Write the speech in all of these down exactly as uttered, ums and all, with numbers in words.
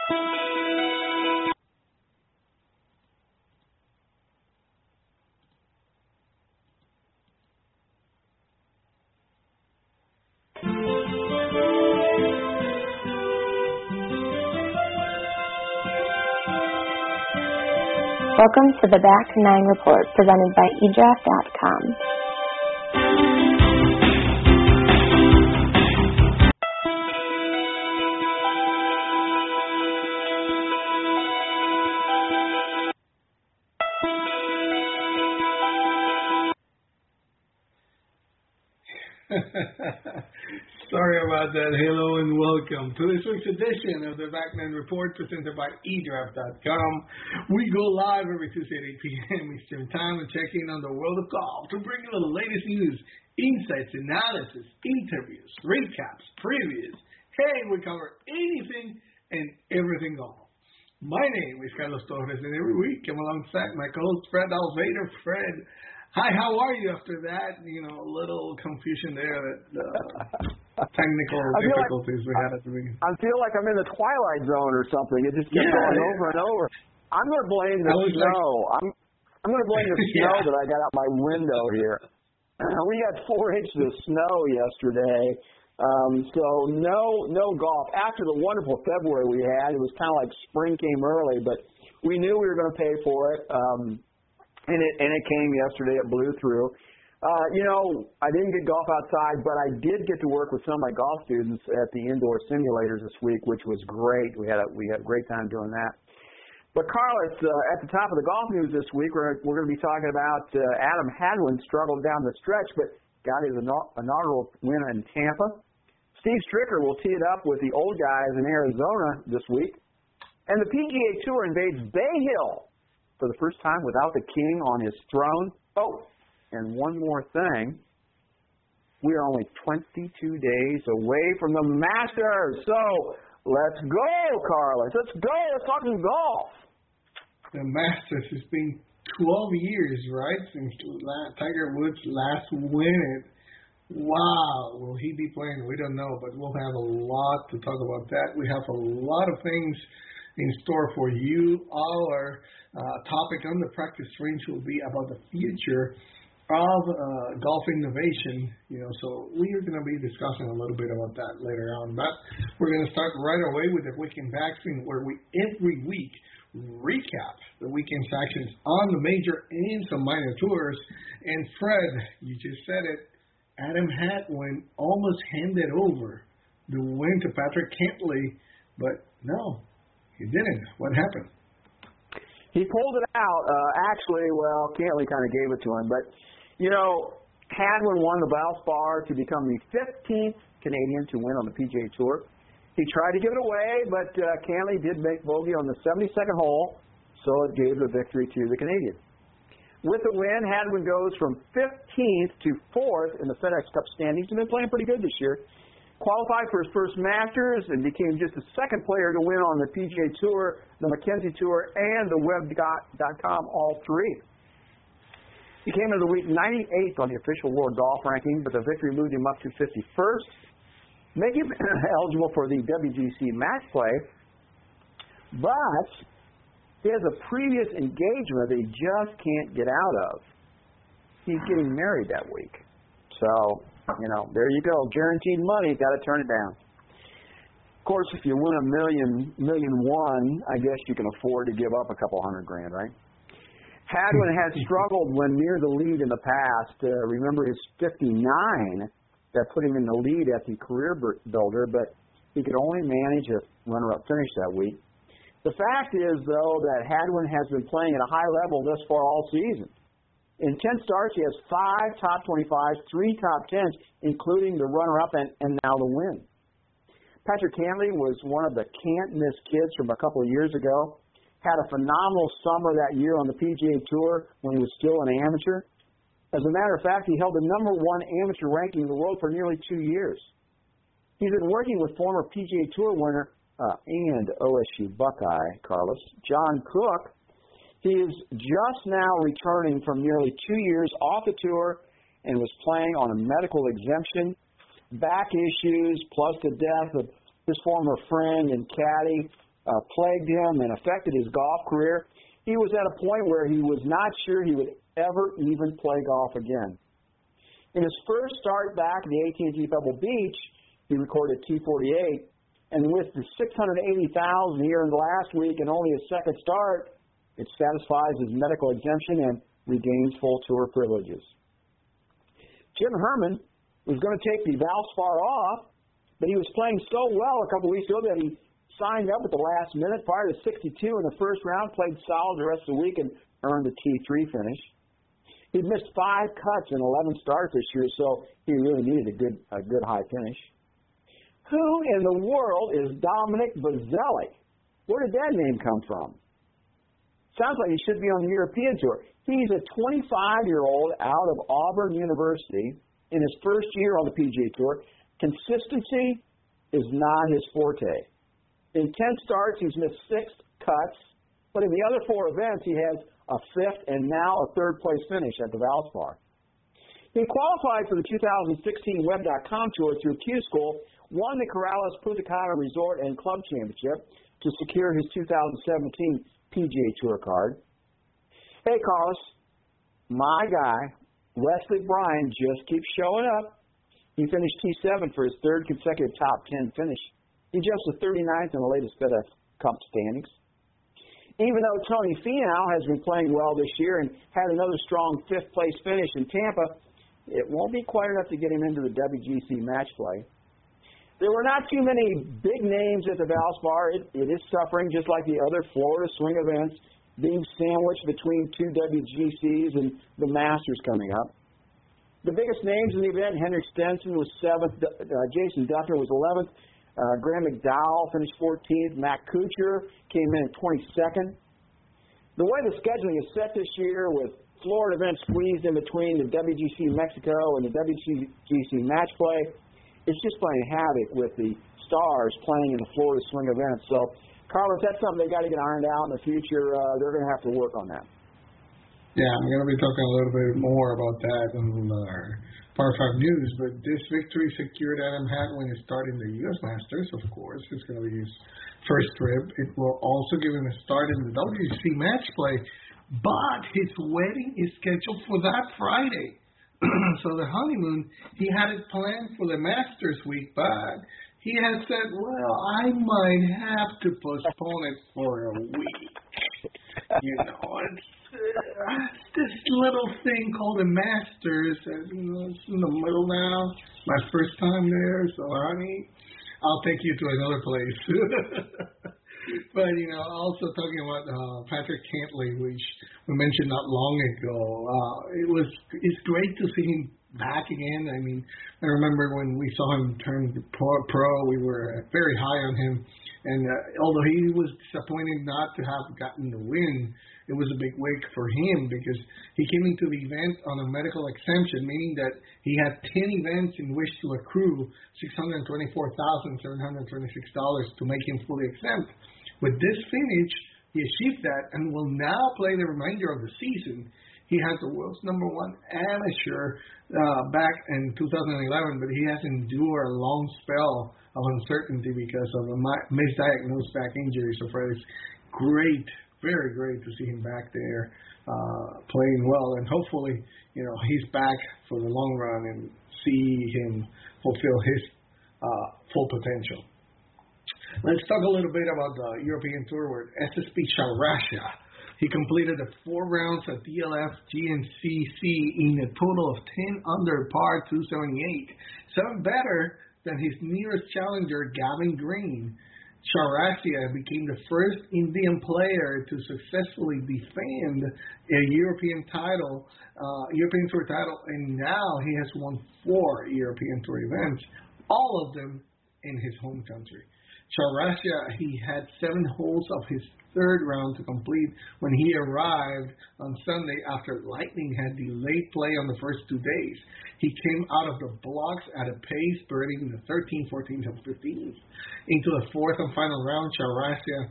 Welcome to the Back Nine Report, presented by e draft dot com. Sorry about that. Hello and welcome to this week's edition of the Back Nine Report presented by e draft dot com. We go live every Tuesday at eight p.m. Eastern Time and check in on the world of golf to bring you the latest news, insights, analysis, interviews, recaps, previews. Hey, we cover anything and everything golf. My name is Carlos Torres, and every week I'm alongside my co-host Fred Alvader. Fred, hi, how are you after that? You know, a little confusion there, that uh, technical difficulties like, we had at the beginning. I feel like I'm in the Twilight Zone or something. It just kept yeah, going yeah. over and over. I'm going to blame the snow. Like, I'm I'm going to blame the yeah. snow that I got out my window here. We got four inches of snow yesterday, um, so no no golf. After the wonderful February we had, it was kind of like spring came early, but we knew we were going to pay for it. Um, And it and it came yesterday. It blew through. Uh, you know, I didn't get golf outside, but I did get to work with some of my golf students at the indoor simulators this week, which was great. We had a we had a great time doing that. But Carlos, uh, at the top of the golf news this week, we're we're going to be talking about uh, Adam Hadwin struggled down the stretch, but got his inaugural win in Tampa. Steve Stricker will tee it up with the old guys in Arizona this week, and the P G A Tour invades Bay Hill for the first time without the king on his throne. Oh, and one more thing. We are only twenty-two days away from the Masters. So let's go, Carlos. Let's go. Let's talk some golf. The Masters has been twelve years, right, since Tiger Woods last win it. Wow. Will he be playing? We don't know, but we'll have a lot to talk about that. We have a lot of things in store for you. Our uh, topic on the practice range will be about the future of uh, golf innovation. You know, so we are going to be discussing a little bit about that later on. But we're going to start right away with the weekend vaccine, where we every week recap the weekend's actions on the major and some minor tours. And Fred, you just said it. Adam Hadwin almost handed over the win to Patrick Cantlay, but no. He didn't. What happened? He pulled it out. Uh, actually, well, Cantlay kind of gave it to him. But, you know, Hadwin won the Valspar to become the fifteenth Canadian to win on the P G A Tour. He tried to give it away, but uh, Cantlay did make bogey on the seventy-second hole, so it gave the victory to the Canadian. With the win, Hadwin goes from fifteenth to fourth in the FedEx Cup standings. He's been playing pretty good this year. Qualified for his first Masters and became just the second player to win on the P G A Tour, the Mackenzie Tour, and the Web dot com, all three. He came into the week ninety-eighth on the official world golf ranking, but the victory moved him up to fifty-first, making him eligible for the W G C Match Play. But he has a previous engagement that he just can't get out of. He's getting married that week. So, you know, there you go. Guaranteed money. Got to turn it down. Of course, if you win a million, million one, I guess you can afford to give up a couple hundred grand, right? Hadwin has struggled when near the lead in the past. Uh, remember his fifty-nine that put him in the lead at the Career Builder, but he could only manage a runner-up finish that week. The fact is, though, that Hadwin has been playing at a high level thus far all season. In ten starts, he has five top twenty-fives, three top tens, including the runner-up and, and now the win. Patrick Cantlay was one of the can't-miss kids from a couple of years ago. Had a phenomenal summer that year on the P G A Tour when he was still an amateur. As a matter of fact, he held the number one amateur ranking in the world for nearly two years. He's been working with former P G A Tour winner uh, and O S U Buckeye, Carlos, John Cook. He is just now returning from nearly two years off the tour and was playing on a medical exemption, back issues, plus the death of his former friend and caddy. uh, plagued him and affected his golf career. He was at a point where he was not sure he would ever even play golf again. In his first start back at the A T and T Pebble Beach, he recorded two forty-eight, and with the six hundred eighty thousand dollars here in the last week and only his second start, it satisfies his medical exemption and regains full tour privileges. Jim Herman was going to take the Valspar off, but he was playing so well a couple weeks ago that he signed up at the last minute, fired a sixty-two in the first round, played solid the rest of the week, and earned a T three finish. He'd missed five cuts in eleven starts this year, so he really needed a good a good high finish. Who in the world is Dominic Boselli? Where did that name come from? Sounds like he should be on the European Tour. He's a twenty-five-year-old out of Auburn University in his first year on the P G A Tour. Consistency is not his forte. In ten starts, he's missed six cuts, but in the other four events, he has a fifth and now a third-place finish at the Valspar. He qualified for the two thousand sixteen Web dot com Tour through Q School, won the Corrales Punta Cana Resort and Club Championship to secure his two thousand seventeen P G A Tour card. Hey, Carlos, my guy, Wesley Bryan, just keeps showing up. He finished T seven for his third consecutive top ten finish. He jumps to thirty-ninth in the latest FedEx Cup standings. Even though Tony Finau has been playing well this year and had another strong fifth-place finish in Tampa, it won't be quite enough to get him into the W G C match play. There were not too many big names at the Valspar. It, it is suffering just like the other Florida swing events, being sandwiched between two W G Cs and the Masters coming up. The biggest names in the event, Henrik Stenson was seventh, uh, Jason Dufner was eleventh, uh, Graham McDowell finished fourteenth, Matt Kuchar came in at twenty-second. The way the scheduling is set this year with Florida events squeezed in between the W G C Mexico and the W G C match play, it's just playing havoc with the stars playing in the Florida swing events. So, Carlos, that's something they got to get ironed out in the future. Uh, they're going to have to work on that. Yeah, I'm going to be talking a little bit more about that in our Par five News, but this victory secured Adam Hadwin is starting the U S Masters, of course. It's going to be his first trip. It will also give him a start in the W G C match play, but his wedding is scheduled for that Friday. So the honeymoon, he had it planned for the Masters week, but he has said, well, I might have to postpone it for a week. You know, it's, uh, it's this little thing called the Masters. And, you know, it's in the middle now. My first time there, so honey, I'll take you to another place. But, you know, also talking about uh, Patrick Cantlay, which we mentioned not long ago, uh, it was it's great to see him back again. I mean, I remember when we saw him turn pro, pro we were very high on him. And uh, although he was disappointed not to have gotten the win, it was a big week for him because he came into the event on a medical exemption, meaning that he had ten events in which to accrue six hundred twenty-four thousand seven hundred twenty-six dollars to make him fully exempt. With this finish, he achieved that and will now play the remainder of the season. He has the world's number one amateur uh, back in two thousand eleven, but he has endured a long spell of uncertainty because of a misdiagnosed back injury. So far, it's great, very great to see him back there uh, playing well. And hopefully, you know, he's back for the long run and see him fulfill his uh, full potential. Let's talk a little bit about the European Tour with S S P Chaurasia. He completed the four rounds at D L F G N C C in a total of ten under par two seventy-eight, seven better than his nearest challenger, Gavin Green. Chaurasia became the first Indian player to successfully defend a European title, uh, European Tour title, and now he has won four European Tour events, all of them in his home country. Chaurasia, he had seven holes of his third round to complete when he arrived on Sunday after lightning had delayed play on the first two days. He came out of the blocks at a pace, birding the thirteenth, fourteenth, and fifteenth. Into the fourth and final round, Chaurasia,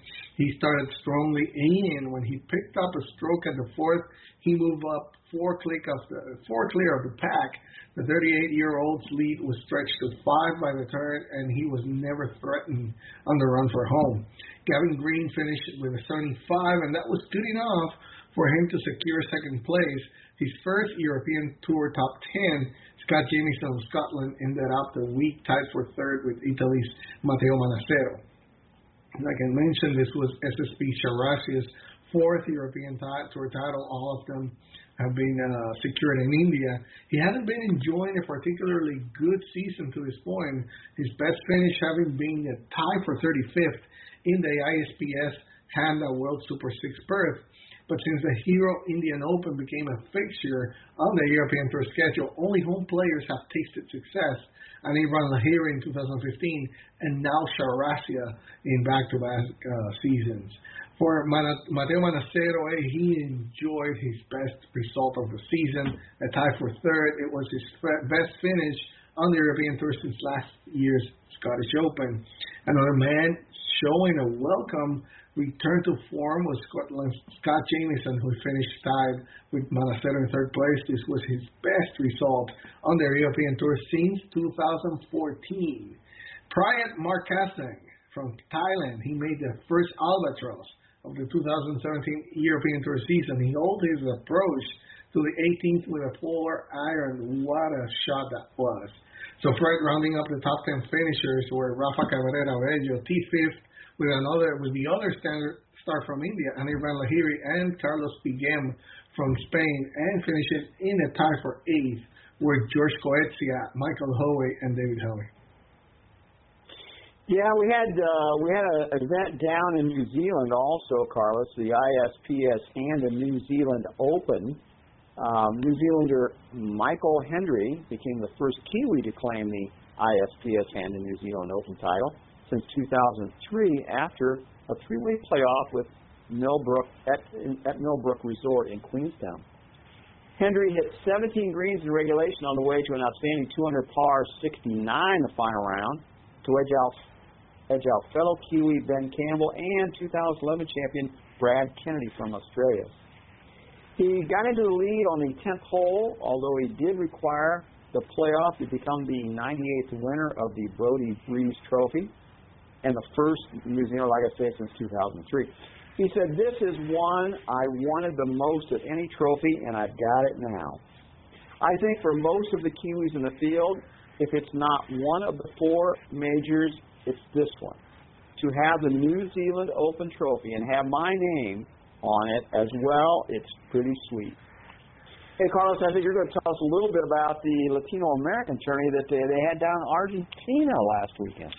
He started strongly in. When he picked up a stroke at the fourth, he moved up four, click of the, four clear of the pack. The thirty-eight-year-old's lead was stretched to five by the turn, and he was never threatened on the run for home. Gavin Green finished with a seventy-five, and that was good enough for him to secure second place. His first European Tour top ten, Scott Jamieson of Scotland ended up the week tied for third with Italy's Matteo Manassero. Like I mentioned, this was S S P Sharazia's fourth European t- Tour title. All of them have been uh, secured in India. He hasn't been enjoying a particularly good season to this point, his best finish having been a tie for thirty-fifth in the I S P S Honda World Super six berth. But since the Hero Indian Open became a fixture on the European Tour schedule, only home players have tasted success. And Ivan Lahiri in two thousand fifteen, and now Sharazia in back-to-back uh, seasons. For Man- Matteo Manassero, he enjoyed his best result of the season, a tie for third. It was his f- best finish on the European Tour since last year's Scottish Open. Another man showing a welcome return to form was Scotland's Scott Jamieson, who finished tied with Manassero in third place. This was his best result on the European Tour since two thousand fourteen. Prayat Markasang from Thailand, he made the first albatross of the two thousand seventeen European Tour season. He held his approach to the eighteenth with a four iron. What a shot that was. So Fred rounding up the top ten finishers were Rafa Cabrera Bello, T fifth, with another with the other standard star from India, Anirban Lahiri, and Carlos Piguem from Spain, and finishing in a tie for eighth were George Coetzee, Michael Hoey, and David Hoey. Yeah, we had uh, we had an event down in New Zealand also, Carlos, the I S P S and the New Zealand Open. Um, New Zealander Michael Hendry became the first Kiwi to claim the I S P S and the New Zealand Open title since two thousand three, after a three-way playoff with Millbrook at, at Millbrook Resort in Queenstown. Hendry hit seventeen greens in regulation on the way to an outstanding two hundred par sixty-nine the final round to edge out, edge out fellow Kiwi Ben Campbell and two thousand eleven champion Brad Kennedy from Australia. He got into the lead on the tenth hole, although he did require the playoff to become the ninety-eighth winner of the Brodie Breeze Trophy, and the first New Zealand, like I say, since two thousand three. He said, "This is one I wanted the most of any trophy, and I've got it now." I think for most of the Kiwis in the field, if it's not one of the four majors, it's this one. To have the New Zealand Open Trophy and have my name on it as well, it's pretty sweet. Hey, Carlos, I think you're going to tell us a little bit about the Latino American tourney that they, they had down in Argentina last weekend.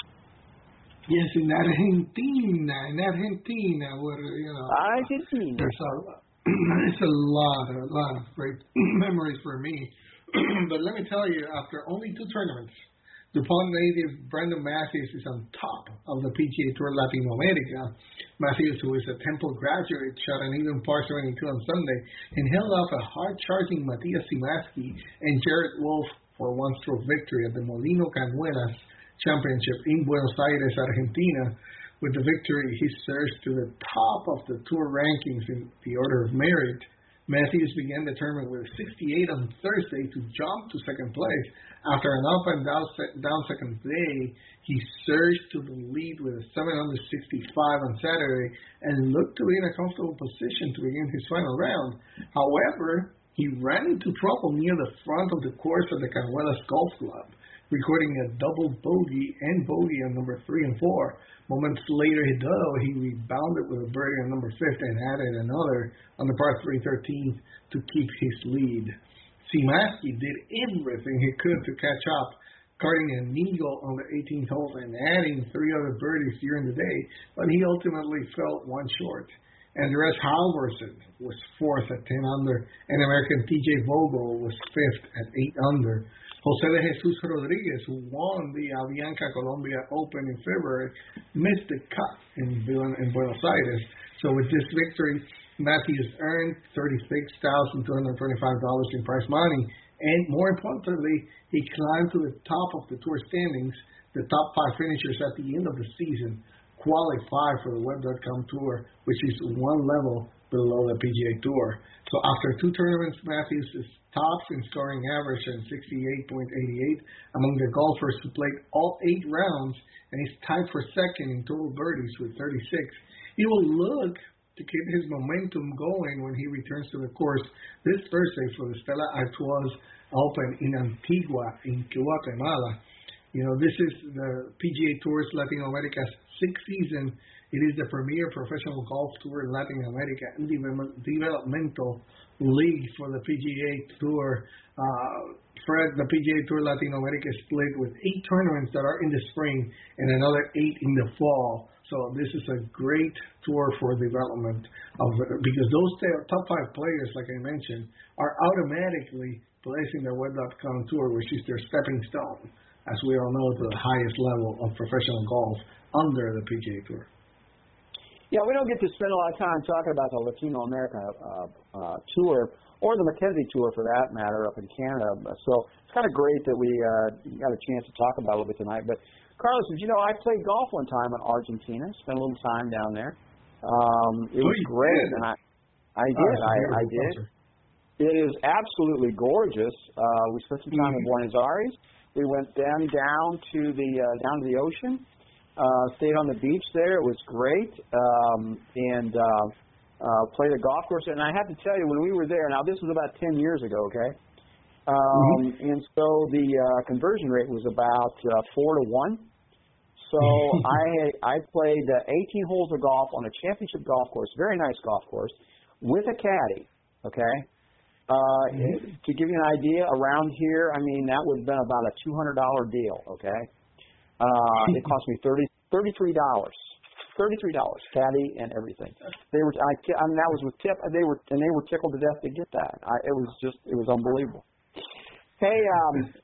Yes, in Argentina, in Argentina, where, you know, Argentina. There's a, it's a lot, a lot of great memories for me. But let me tell you, after only two tournaments, DuPont native Brendan Matthews is on top of the P G A Tour Latin America. Matthews, who is a Temple graduate, shot an even par seventy-two on Sunday and held off a hard-charging Matias Simaski and Jared Wolf for one-stroke victory at the Molino Cañuelas Championship in Buenos Aires, Argentina. With the victory, he surged to the top of the tour rankings in the order of merit. Matthews began the tournament with sixty-eight on Thursday to jump to second place. After an up and down, down second day, he surged to the lead with a seven under sixty-five on Saturday and looked to be in a comfortable position to begin his final round. However, he ran into trouble near the front of the course at the Cañuelas Golf Club, recording a double bogey and bogey on number three and four. Moments later, though, he rebounded with a birdie on number fifth and added another on the par three thirteenth to keep his lead. Simaski did everything he could to catch up, carding an eagle on the eighteenth hole and adding three other birdies during the day, but he ultimately fell one short. Andreas Halvorsen was fourth at ten under, and American T J Vogel was fifth at eight under. Jose de Jesus Rodriguez, who won the Avianca Colombia Open in February, missed the cut in, in Buenos Aires. So with this victory, Matthews earned thirty-six thousand two hundred twenty-five dollars in prize money, and more importantly, he climbed to the top of the tour standings, the top five finishers at the end of the season, qualify for the Web dot com Tour, which is one level below the P G A Tour. So after two tournaments, Matthews is tops in scoring average at sixty-eight point eight eight among the golfers who played all eight rounds, and he's tied for second in total birdies with thirty-six. He will look to keep his momentum going when he returns to the course this Thursday for the Stella Artois Open in Antigua in Guatemala. You know, this is the P G A Tour's Latin America's sixth season. It is the premier professional golf tour in Latin America and developmental league for the P G A Tour. Uh, Fred, the P G A Tour Latin America is split with eight tournaments that are in the spring and another eight in the fall. So this is a great tour for development of because those top five players, like I mentioned, are automatically placing the Web dot com Tour, which is their stepping stone, as we all know, to the highest level of professional golf under the P G A Tour. Yeah, we don't get to spend a lot of time talking about the Latino America uh, uh, Tour or the Mackenzie Tour, for that matter, up in Canada. So it's kind of great that we uh, got a chance to talk about it a little bit tonight. But Carlos, did you know I played golf one time in Argentina? Spent a little time down there. Um, it oh, was great, did. and I, I did. Oh, I, I did. It is absolutely gorgeous. Uh, we spent some time mm-hmm. in Buenos Aires. We went down down to the uh, down to the ocean. Uh, stayed on the beach there. It was great, um, and uh, uh, played a golf course. And I have to tell you, when we were there, now this was about ten years ago, okay? Um, mm-hmm. And so the uh, conversion rate was about uh, four to one. So I I played uh, eighteen holes of golf on a championship golf course, very nice golf course, with a caddy, okay? Uh, mm-hmm. To give you an idea, around here, I mean, that would have been about a two hundred dollars deal, okay? Uh, it cost me thirty thirty-three dollars, thirty-three dollars, caddy and everything. They were, I, I mean, that was with tip. They were, and they were tickled to death to get that. I, it was just, it was unbelievable. Hey, um,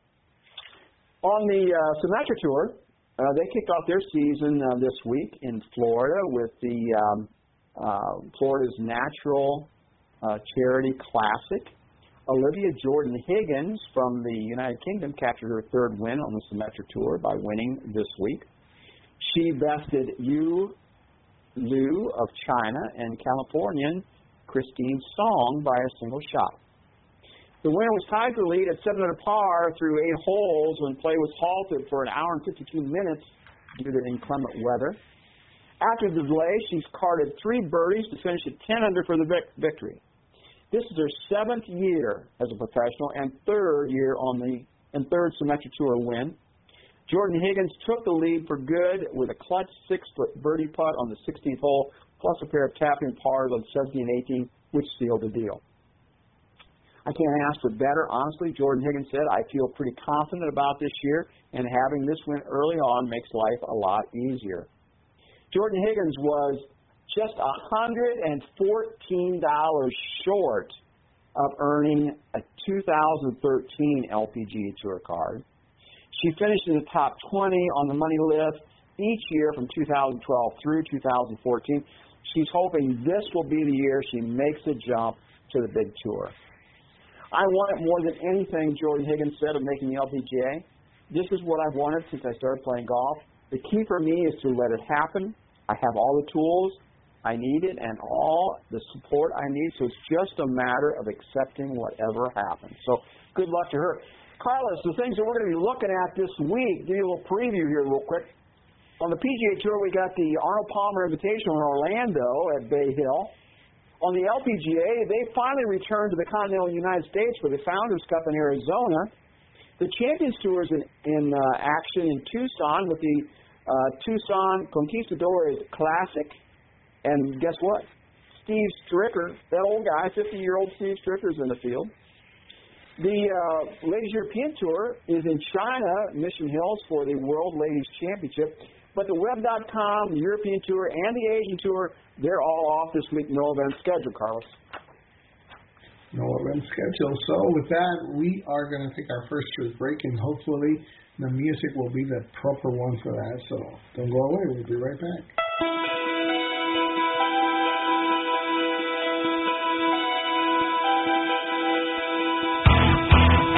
on the uh, Symetra Tour, uh, they kicked off their season uh, this week in Florida with the um, uh, Florida's Natural uh, Charity Classic. Olivia Jordan-Higgins from the United Kingdom captured her third win on the Symetra Tour by winning this week. She bested Yu Liu of China and Californian Christine Song by a single shot. The winner was tied for the lead at seven under par through eight holes when play was halted for an hour and fifty-two minutes due to inclement weather. After the delay, she's carded three birdies to finish at ten under for the vic- victory. This is her seventh year as a professional and third year on the and third Symetra Tour win. Jordan-Higgins took the lead for good with a clutch six-foot birdie putt on the sixteenth hole, plus a pair of tapping pars on seventeen and eighteen, which sealed the deal. I can't ask for better. Honestly, Jordan-Higgins said, I feel pretty confident about this year, and having this win early on makes life a lot easier. Jordan-Higgins was just one hundred fourteen dollars short of earning a two thousand thirteen L P G A Tour card. She finished in the top twenty on the money list each year from two thousand twelve through two thousand fourteen. She's hoping this will be the year she makes the jump to the big tour. I want it more than anything, Jordan-Higgins said, of making the L P G A. This is what I've wanted since I started playing golf. The key for me is to let it happen. I have all the tools I need it and all the support I need, so it's just a matter of accepting whatever happens. So good luck to her. Carlos, the things that we're going to be looking at this week, give you a little preview here real quick. On the P G A Tour, we got the Arnold Palmer Invitational in Orlando at Bay Hill. On the L P G A, they finally returned to the continental United States for the Founders Cup in Arizona. The Champions Tour is in, in uh, action in Tucson with the uh, Tucson Conquistadores Classic. And guess what? Steve Stricker, that old guy, fifty-year-old Steve Stricker is in the field. The uh, Ladies European Tour is in China, Mission Hills, for the World Ladies Championship. But the Web dot com, the European Tour, and the Asian Tour, they're all off this week. No event schedule, Carlos. No event schedule. So with that, we are going to take our first short break, and hopefully the music will be the proper one for that. So don't go away. We'll be right back.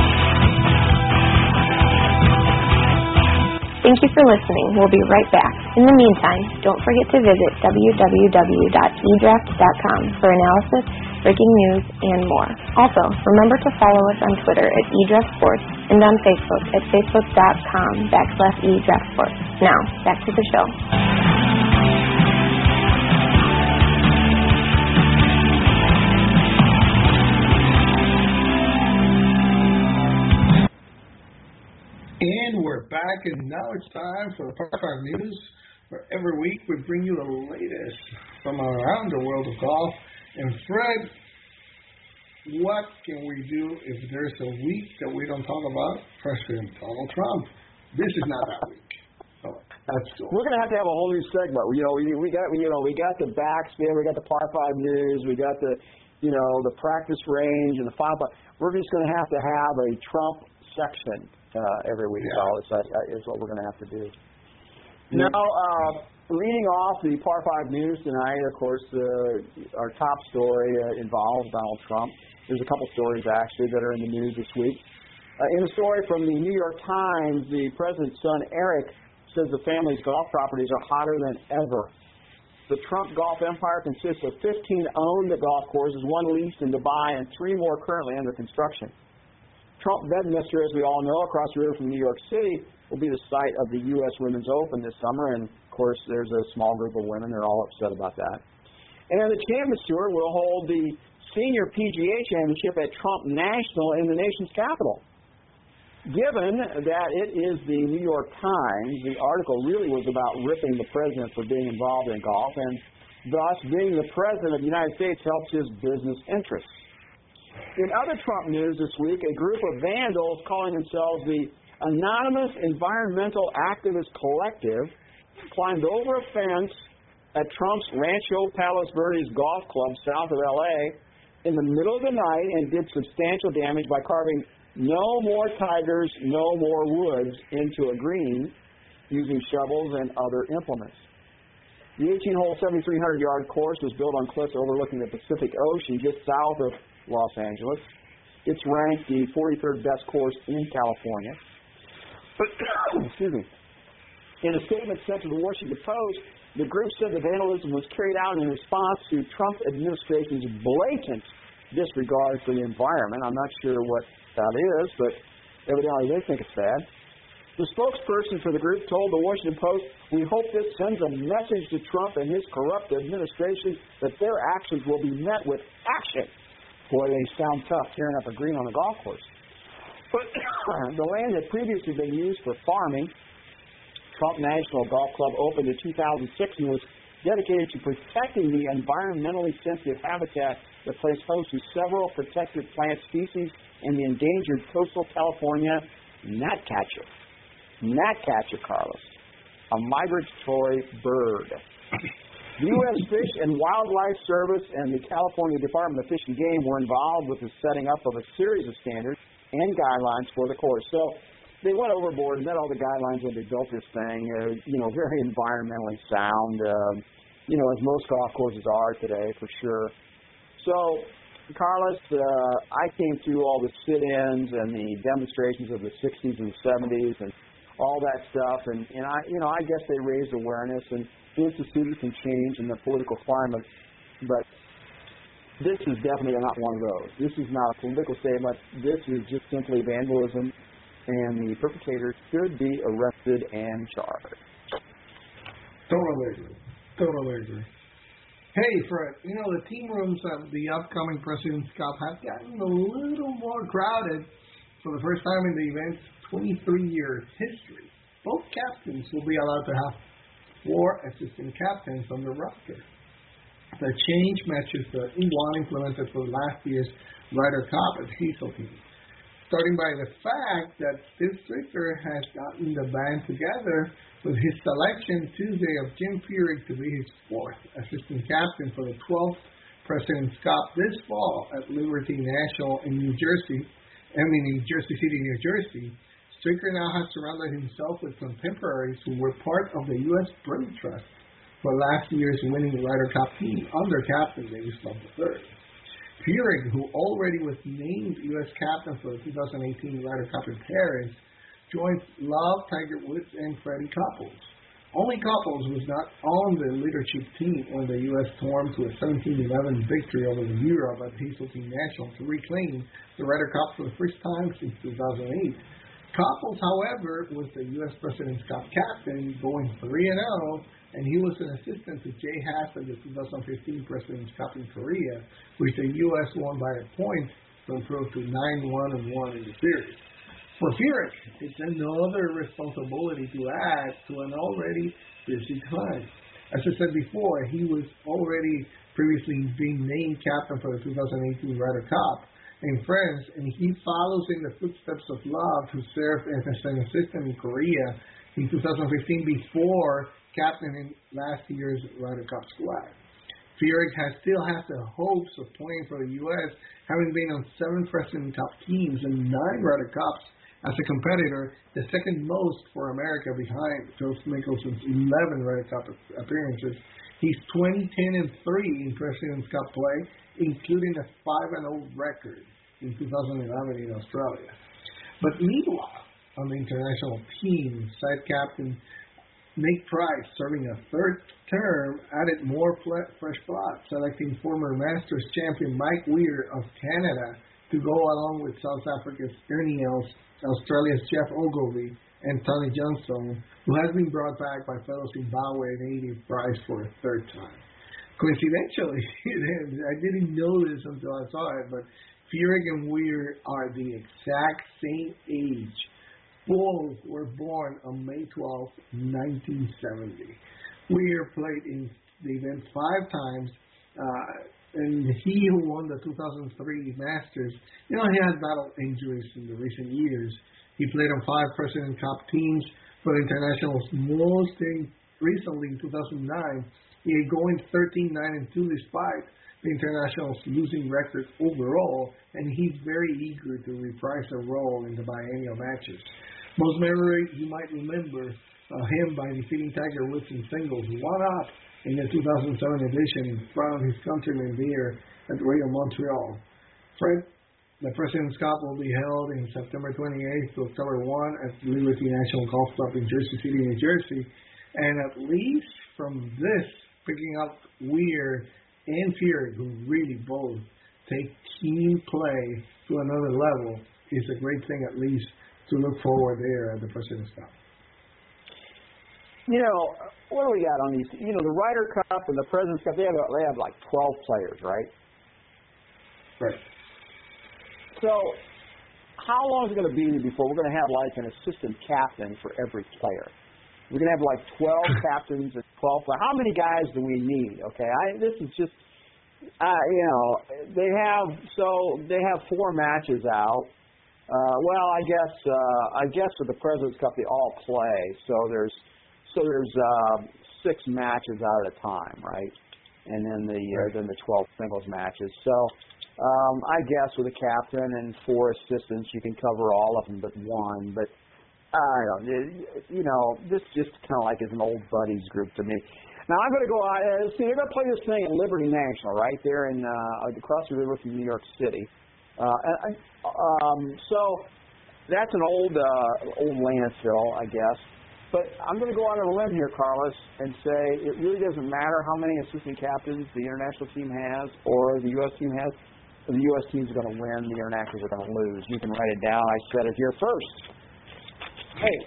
Thank you for listening. We'll be right back. In the meantime, don't forget to visit w w w dot e draft dot com for analysis, breaking news, and more. Also, remember to follow us on Twitter at eDraftSports and on Facebook at facebook.com backslash eDraftSports. Now, back to the show. And we're back, and now it's time for the Par five News, where every week we bring you the latest from around the world of golf. And Fred, what can we do if there's a week that we don't talk about President Donald Trump? This is not that week. So that's cool. We're going to have to have a whole new segment. You know, we, we got you know we got the backspin, we got the Par five News, we got the you know the practice range and the final. We're just going to have to have a Trump section. Uh, every week, yeah. Carlos, that is what we're going to have to do. Mm-hmm. Now, uh, leading off the Par five News tonight, of course, uh, our top story uh, involves Donald Trump. There's a couple stories, actually, that are in the news this week. Uh, in a story from the New York Times, the president's son, Eric, says the family's golf properties are hotter than ever. The Trump golf empire consists of fifteen owned golf courses, one leased in Dubai, and three more currently under construction. Trump Bedminster, as we all know, across the river from New York City, will be the site of the U S Women's Open this summer, and, of course, there's a small group of women. They're all upset about that. And the Champions Tour will hold the Senior P G A Championship at Trump National in the nation's capital. Given that it is the New York Times, the article really was about ripping the president for being involved in golf, and thus being the president of the United States helps his business interests. In other Trump news this week, a group of vandals calling themselves the Anonymous Environmental Activist Collective climbed over a fence at Trump's Rancho Palos Verdes Golf Club south of L A in the middle of the night and did substantial damage by carving "No More Tigers, No More Woods" into a green using shovels and other implements. The eighteen-hole, seventy-three hundred yard course was built on cliffs overlooking the Pacific Ocean just south of Los Angeles. It's ranked the forty-third best course in California. Excuse me. In a statement sent to the Washington Post, the group said the vandalism was carried out in response to Trump administration's blatant disregard for the environment. I'm not sure what that is, but evidently they think it's bad. The spokesperson for the group told the Washington Post, "We hope this sends a message to Trump and his corrupt administration that their actions will be met with action." Boy, they sound tough, tearing up a green on the golf course. But the land had previously been used for farming. Trump National Golf Club opened in two thousand six and was dedicated to protecting the environmentally sensitive habitat that plays host to several protected plant species and the endangered coastal California gnatcatcher. Gnatcatcher, Carlos, a migratory bird. The U S Fish and Wildlife Service and the California Department of Fish and Game were involved with the setting up of a series of standards and guidelines for the course. So they went overboard and met all the guidelines when they built this thing. Uh, you know, very environmentally sound, uh, you know, as most golf courses are today, for sure. So, Carlos, uh, I came through all the sit-ins and the demonstrations of the sixties and seventies and all that stuff, and, and I, you know, I guess they raised awareness and instituted some change in the political climate, but this is definitely not one of those. This is not a political statement. This is just simply vandalism, and the perpetrators should be arrested and charged. Totally agree. Totally agree. Hey, Fred, you know, the team rooms of the upcoming President's Cup have gotten a little more crowded for the first time in the event's twenty-three-year history. Both captains will be allowed to have four assistant captains on the roster. The change matches the one implemented for last year's Ryder Cup at Hazeltine, starting by the fact that Steve Stricker has gotten the band together with his selection Tuesday of Jim Furyk to be his fourth assistant captain for the twelfth President's Cup this fall at Liberty National in New Jersey, I mean in Jersey City, New Jersey. Stricker now has surrounded himself with contemporaries who were part of the U S Braves Trust for last year's winning Ryder Cup team under Captain Davis Love the third. Furyk, who already was named U S captain for the two thousand eighteen Ryder Cup in Paris, joins Love, Tiger Woods, and Freddie Couples. Only Couples was not on the leadership team when the U S stormed to a seventeen eleven victory over Europe at Hazeltine National to reclaim the Ryder Cup for the first time since two thousand eight. Couples, however, was the U S President's Cup captain, going three and oh, and he was an assistant to Jay Haas at the two thousand fifteen President's Cup in Korea, which the U S won by a point to improve to nine one and one in the series. For Furyk, it's another responsibility to add to an already busy time. As I said before, he was already previously being named captain for the two thousand eighteen Ryder Cup in France, and he follows in the footsteps of Love, who served as an assistant in Korea in two thousand fifteen before captaining last year's Ryder Cup squad. Furyk has still has the hopes of playing for the U S, having been on seven Presidents Cup teams and nine Ryder Cups as a competitor, the second most for America behind Phil Mickelson's eleven Ryder Cup appearances. He's twenty, ten, and three in Presidents Cup play, including a five and oh record in two thousand eleven in Australia. But meanwhile, on the international team, side captain Nick Price, serving a third term, added more fresh blood, selecting former Masters champion Mike Weir of Canada to go along with South Africa's Ernie Els, Australia's Jeff Ogilvy, and Tony Johnstone, who has been brought back by fellow Zimbabwe native Price for a third time. Coincidentally, I didn't know this until I saw it, but Furyk and Weir are the exact same age. Both were born on May twelfth, nineteen seventy. Weir played in the event five times, uh, and he who won the two thousand three Masters, you know, he had battled injuries in the recent years. He played on five Presidents Cup teams for the internationals. Most in, recently, in two thousand nine, he had going thirteen, nine, and two despite the internationals' losing record overall, and he's very eager to reprise a role in the biennial matches. Most memorably, you might remember uh, him by defeating Tiger Woods in singles, one up in the two thousand seven edition in front of his countrymen there at Royal Montreal. Fred, the President's Cup will be held in September twenty-eighth to October first at Liberty National Golf Club in Jersey City, New Jersey. And at least from this, picking up Weir and Furyk, who really both take team play to another level, is a great thing at least to look forward there at the President's Cup. You know, what do we got on these? You know, the Ryder Cup and the President's Cup, they have, they have like twelve players, right? Right. So how long is it going to be before we're going to have like an assistant captain for every player? We're going to have like twelve captains and twelve players. How many guys do we need? Okay, I, this is just, uh, you know, they have, so they have four matches out. Uh, well, I guess, uh, I guess with the President's Cup, they all play. So there's, So there's uh, six matches out at a time, right? And then the uh, then the twelve singles matches. So um, I guess with a captain and four assistants, you can cover all of them but one. But I don't know. You know, this just kind of like is an old buddies group to me. Now I'm going to go out. Uh, see, they're going to play this thing at Liberty National, right there in uh, across the river from New York City. Uh, and, um, so that's an old uh, old landfill, I guess. But I'm going to go out on a limb here, Carlos, and say it really doesn't matter how many assistant captains the international team has or the U S team has. The U S team's going to win. The internationals are going to lose. You can write it down. I said it here first. Hey,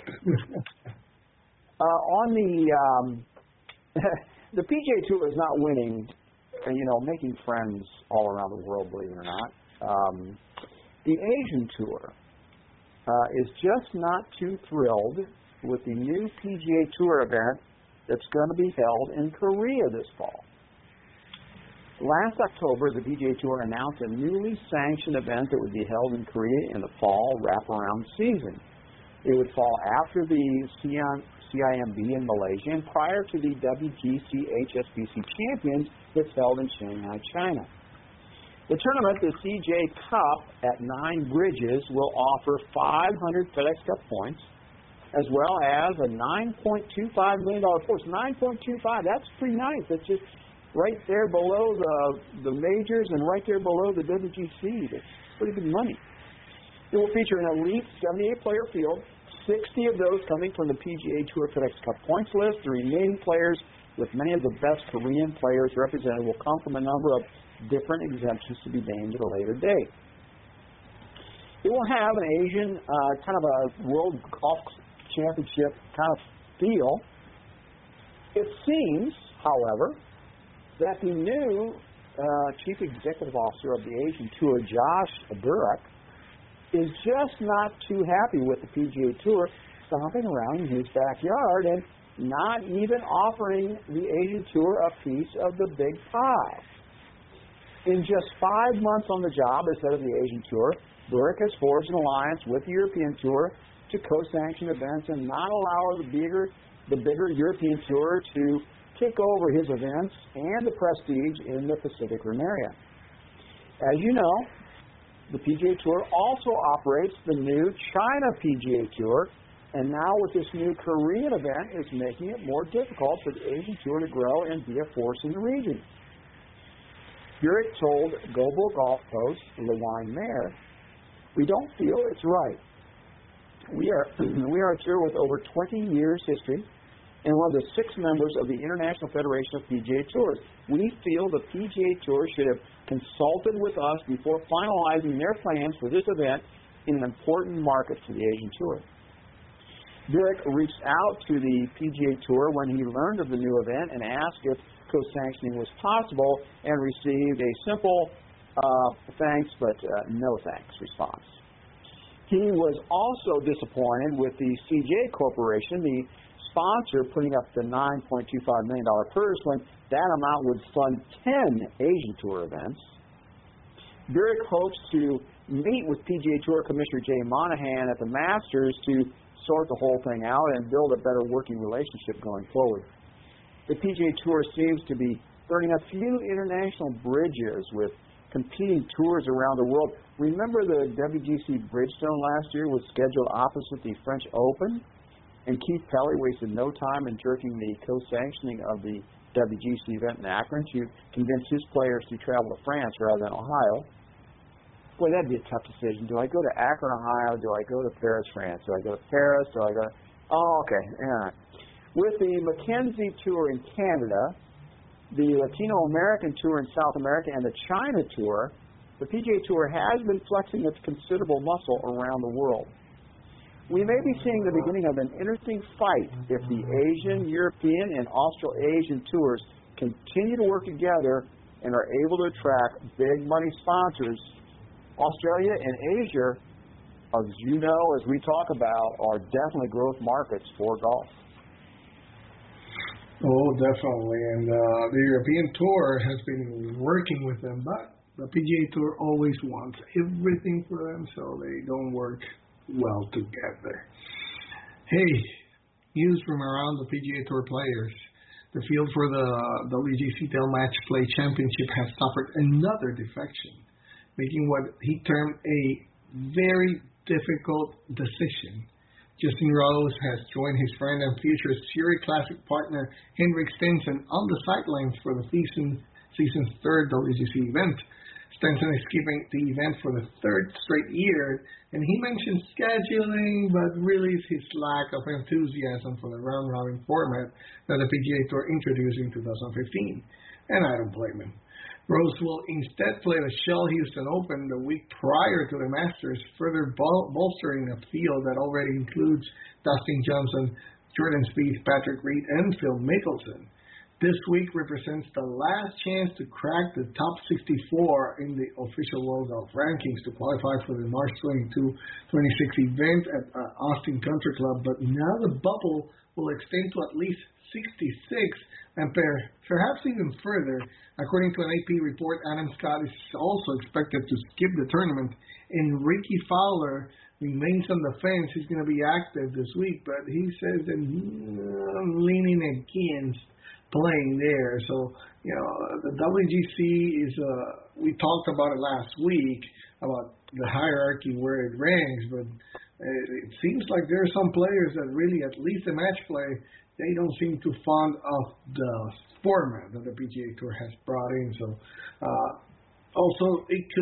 uh, on the um, the P G A Tour is not winning, you know, making friends all around the world, believe it or not. Um, the Asian Tour uh, is just not too thrilled with the new P G A Tour event that's going to be held in Korea this fall. Last October, the P G A Tour announced a newly sanctioned event that would be held in Korea in the fall wraparound season. It would fall after the C I M B in Malaysia and prior to the W G C H S B C Champions that's held in Shanghai, China. The tournament, the C J Cup at Nine Bridges, will offer five hundred FedEx Cup points, as well as a nine point two five million dollars force. nine point two five, that's pretty nice. That's just right there below the the majors and right there below the W G C. That's pretty good money. It will feature an elite seventy-eight player field, sixty of those coming from the P G A Tour FedEx Cup points list. The remaining players, with many of the best Korean players represented, will come from a number of different exemptions to be named at a later date. It will have an Asian, uh, kind of a World Golf Championship kind of feel. It seems, however, that the new uh, Chief Executive Officer of the Asian Tour, Josh Burek, is just not too happy with the P G A Tour stomping around in his backyard and not even offering the Asian Tour a piece of the big pie. In just five months on the job as head of the Asian Tour, Burek has forged an alliance with the European Tour to co-sanction events and not allow the bigger, the bigger European Tour to take over his events and the prestige in the Pacific Rim area. As you know, the P G A Tour also operates the new China P G A Tour, and now with this new Korean event, it's making it more difficult for the Asian Tour to grow and be a force in the region. Burek told Global Golf Post, Lewine Mayer, "We don't feel it's right. We are we are a tour with over twenty years history and one of the six members of the International Federation of P G A Tours. We feel the P G A Tour should have consulted with us before finalizing their plans for this event in an important market for the Asian Tour." Burek reached out to the P G A Tour when he learned of the new event and asked if co-sanctioning was possible and received a simple uh, thanks but uh, no thanks response. He was also disappointed with the C J Corporation, the sponsor, putting up the nine point two five million dollars purse when that amount would fund ten Asian Tour events. Burek hopes to meet with P G A Tour Commissioner Jay Monahan at the Masters to sort the whole thing out and build a better working relationship going forward. The P G A Tour seems to be burning a few international bridges with competing tours around the world. Remember the W G C Bridgestone last year was scheduled opposite the French Open? And Keith Pelley wasted no time in jerking the co-sanctioning of the W G C event in Akron to convince his players to travel to France rather than Ohio. Boy, that'd be a tough decision. Do I go to Akron, Ohio? Do I go to Paris, France? Do I go to Paris? Do I go to... Oh, okay. Yeah. With the Mackenzie Tour in Canada, the Latino American Tour in South America, and the China Tour, the P G A Tour has been flexing its considerable muscle around the world. We may be seeing the beginning of an interesting fight if the Asian, European, and Australasian tours continue to work together and are able to attract big money sponsors. Australia and Asia, as you know, as we talk about, are definitely growth markets for golf. Oh, definitely. And uh, the European Tour has been working with them, but the P G A Tour always wants everything for them, so they don't work well together. Hey, news from around the P G A Tour players. The field for the W G C Dell Match Play Championship has suffered another defection, making what he termed a very difficult decision. Justin Rose has joined his friend and future Siri Classic partner Henrik Stenson on the sidelines for the season, season's third W G C event. Stenson is skipping the event for the third straight year, and he mentioned scheduling, but really it's his lack of enthusiasm for the round-robin format that the P G A Tour introduced in two thousand fifteen, and I don't blame him. Rose will instead play the Shell Houston Open the week prior to the Masters, further bol- bolstering a field that already includes Dustin Johnson, Jordan Spieth, Patrick Reed, and Phil Mickelson. This week represents the last chance to crack the top sixty-four in the official World Golf Rankings to qualify for the March twenty-second, twenty-six event at uh, Austin Country Club, but now the bubble will extend to at least sixty-six and perhaps even further. According to an A P report, Adam Scott is also expected to skip the tournament, and Ricky Fowler remains on the fence. He's going to be active this week, but he says that he's leaning against playing there. So, you know, the W G C is, uh, we talked about it last week, about the hierarchy where it ranks, but it seems like there are some players that really, at least the match play, they don't seem too fond of the format that the P G A Tour has brought in. So, uh, also, it could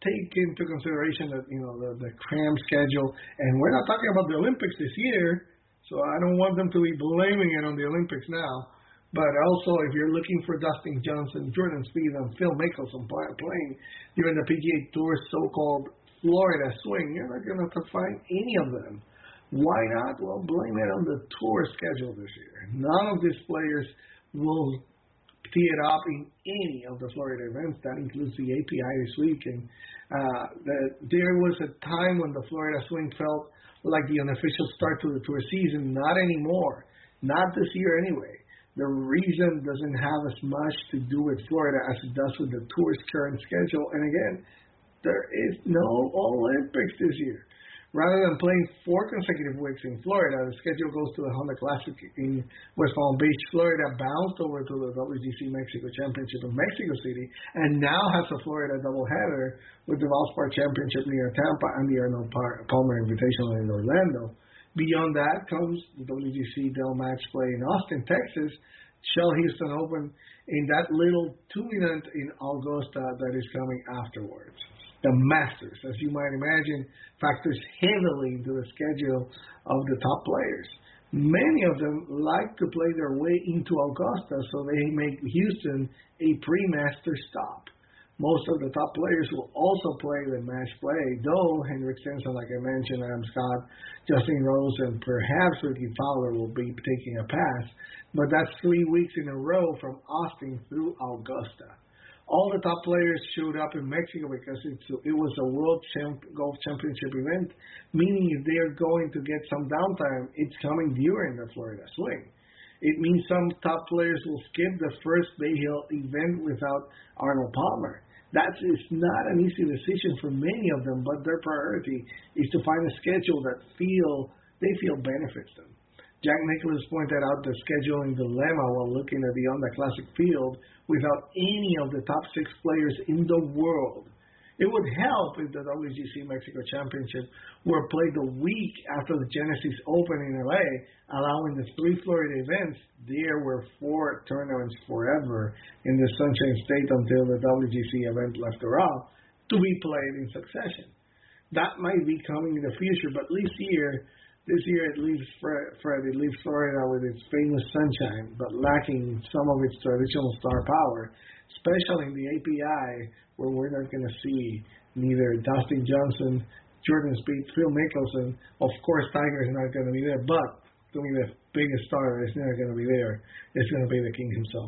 take into consideration that, you know, the, the cram schedule, and we're not talking about the Olympics this year, so I don't want them to be blaming it on the Olympics now. But also, if you're looking for Dustin Johnson, Jordan Spieth, and Phil Mickelson playing during the P G A Tour's so-called Florida swing, you're not going to find any of them. Why not? Well, blame it on the tour schedule this year. None of these players will tee it up in any of the Florida events. That includes the A P I this week. And uh, the, there was a time when the Florida swing felt like the unofficial start to the tour season. Not anymore. Not this year anyway. The reason doesn't have as much to do with Florida as it does with the tour's current schedule. And again, there is no Olympics this year. Rather than playing four consecutive weeks in Florida, the schedule goes to the Honda Classic in West Palm Beach. Florida bounced over to the W G C Mexico Championship in Mexico City and now has a Florida doubleheader with the Valspar Championship near Tampa and the Arnold Palmer Invitational in Orlando. Beyond that comes the W G C Dell Match Play in Austin, Texas, Shell Houston Open in that little two-minute in Augusta that is coming afterwards. The Masters, as you might imagine, factors heavily into the schedule of the top players. Many of them like to play their way into Augusta, so they make Houston a pre-Master stop. Most of the top players will also play the match play, though Henrik Stenson, like I mentioned, Adam Scott, Justin Rose, and perhaps Ricky Fowler will be taking a pass. But that's three weeks in a row from Austin through Augusta. All the top players showed up in Mexico because it's, it was a World Champ, Golf Championship event, meaning if they are going to get some downtime, it's coming during the Florida swing. It means some top players will skip the first Bay Hill event without Arnold Palmer. That is not an easy decision for many of them, but their priority is to find a schedule that feel they feel benefits them. Jack Nicklaus pointed out the scheduling dilemma while looking at the Honda Classic field without any of the top six players in the world. It would help if the W G C Mexico Championship were played the week after the Genesis Open in L A, allowing the three Florida events. There were four tournaments forever in the Sunshine State until the W G C event left her off to be played in succession. That might be coming in the future, but this year, this year it leaves Fred, it leaves Florida with its famous sunshine, but lacking some of its traditional star power, especially in the A P I, where we're not going to see neither Dustin Johnson, Jordan Spieth, Phil Mickelson. Of course, Tiger is not going to be there, but to me, the biggest star is not going to be there. It's going to be the king himself.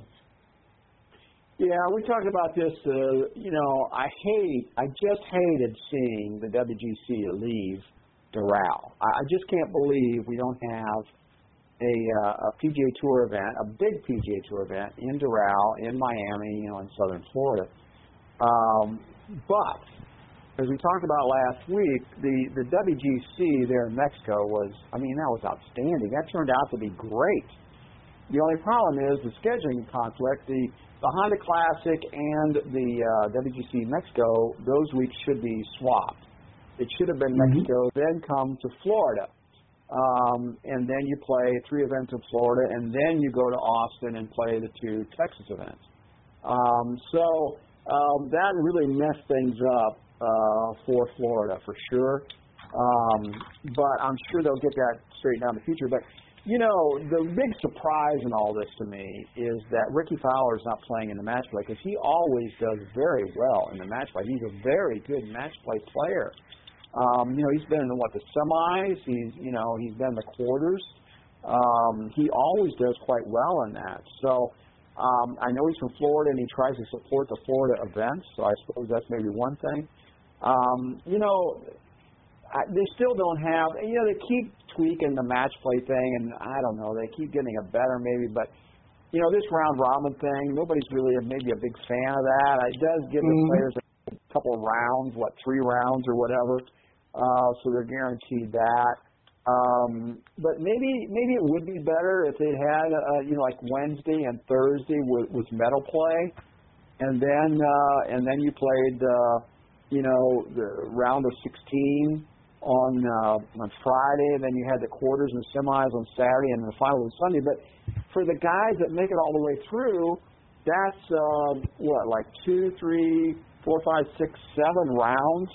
Yeah, we talked about this. Uh, you know, I hate, I just hated seeing the W G C leave Doral. I just can't believe we don't have a, uh, a P G A Tour event, a big P G A Tour event in Doral, in Miami, you know, in southern Florida. Um, but as we talked about last week, the, the W G C there in Mexico was, I mean, that was outstanding. That turned out to be great. The only problem is the scheduling conflict. The, the Honda Classic and the uh, W G C Mexico, those weeks should be swapped. It should have been Mexico, mm-hmm. then come to Florida. Um, and then you play three events in Florida, and then you go to Austin and play the two Texas events. Um, so um, that really messed things up uh, for Florida for sure. Um, but I'm sure they'll get that straightened out in the future. But, you know, the big surprise in all this to me is that Ricky Fowler is not playing in the match play, because he always does very well in the match play. He's a very good match play player. Um, you know, he's been in, what, the semis. He's, you know, he's been in the quarters. Um, he always does quite well in that. So um, I know he's from Florida, and he tries to support the Florida events, so I suppose that's maybe one thing. Um, you know, I, they still don't have, you know, they keep tweaking the match play thing, and I don't know, they keep getting it better maybe, but, you know, this round robin thing, nobody's really maybe a big fan of that. It does give mm-hmm. the players a couple of rounds, what, three rounds or whatever. Uh, so they're guaranteed that. Um, but maybe maybe it would be better if they had, uh, you know, like Wednesday and Thursday with, with medal play, and then uh, and then you played, uh, you know, the round of sixteen on uh, on Friday, and then you had the quarters and the semis on Saturday, and the final on Sunday. But for the guys that make it all the way through, that's uh, what, like two, three, four, five, six, seven rounds.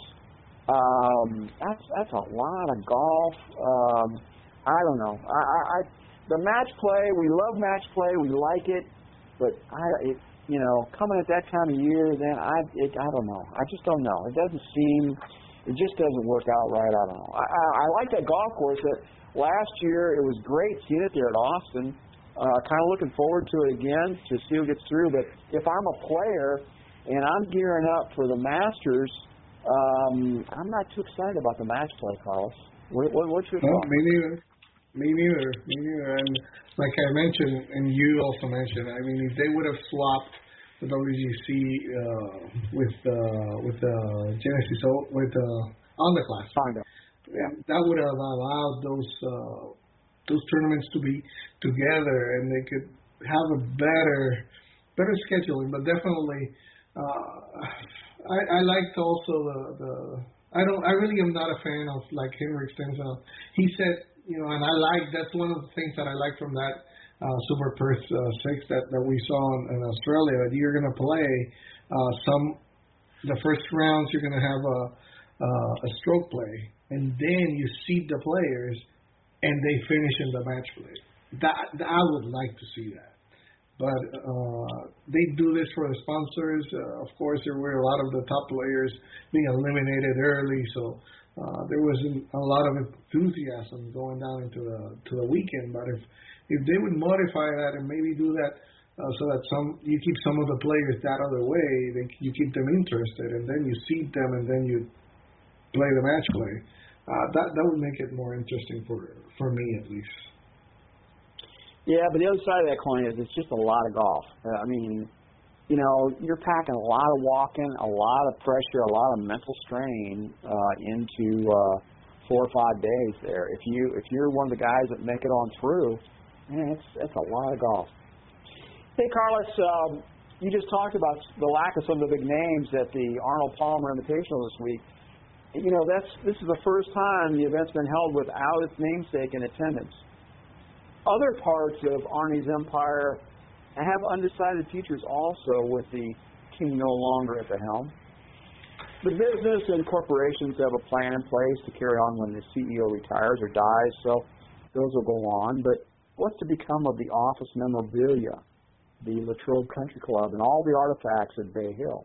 Um, that's that's a lot of golf. Um, I don't know. I, I, I the match play, we love match play, we like it, but I, it, you know, coming at that time of year, then I, it, I don't know. I just don't know. It doesn't seem, it just doesn't work out right. I don't know. I, I, I like that golf course. That last year it was great seeing it there at Austin. Uh, kind of looking forward to it again to see who gets through. But if I'm a player and I'm gearing up for the Masters, um, I'm not too excited about the match play, Carlos. What, what, what's your no, thought? Me neither. Me neither. Me neither. And like I mentioned, and you also mentioned, I mean, if they would have swapped the W G C uh, with uh, with the uh, Genesis with uh, on the class, yeah, that would have allowed those uh, those tournaments to be together, and they could have a better better scheduling. But definitely, uh, I, I liked also the, the I don't I really am not a fan of like Henrik Stenson. He said, you know, and I like that's one of the things that I like from that uh, Super Perth uh, six that, that we saw in, in Australia. That you're going to play uh, some the first rounds you're going to have a uh, a stroke play, and then you seed the players, and they finish in the match play. That I would like to see that. But uh, they do this for the sponsors. Uh, of course, there were a lot of the top players being eliminated early, so uh, there wasn't a lot of enthusiasm going down into the to the weekend. But if if they would modify that and maybe do that uh, so that some you keep some of the players that other way, they, you keep them interested, and then you seed them, and then you play the match play. Uh, that that would make it more interesting for for me at least. Yeah, but the other side of that coin is it's just a lot of golf. Uh, I mean, you know, you're packing a lot of walking, a lot of pressure, a lot of mental strain uh, into uh, four or five days there. If you if you're one of the guys that make it on through, man, it's it's a lot of golf. Hey, Carlos, um, you just talked about the lack of some of the big names at the Arnold Palmer Invitational this week. You know, that's this is the first time the event's been held without its namesake in attendance. Other parts of Arnie's empire have undecided futures also with the king no longer at the helm. The business and corporations have a plan in place to carry on when the C E O retires or dies, so those will go on. But what's to become of the office memorabilia, the Latrobe Country Club, and all the artifacts at Bay Hill?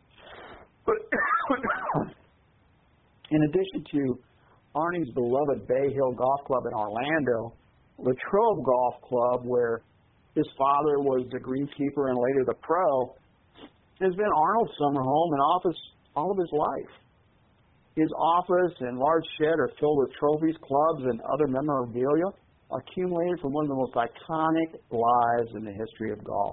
In addition to Arnie's beloved Bay Hill Golf Club in Orlando, Latrobe Golf Club, where his father was the greenskeeper and later the pro, has been Arnold's summer home and office all of his life. His office and large shed are filled with trophies, clubs, and other memorabilia accumulated from one of the most iconic lives in the history of golf.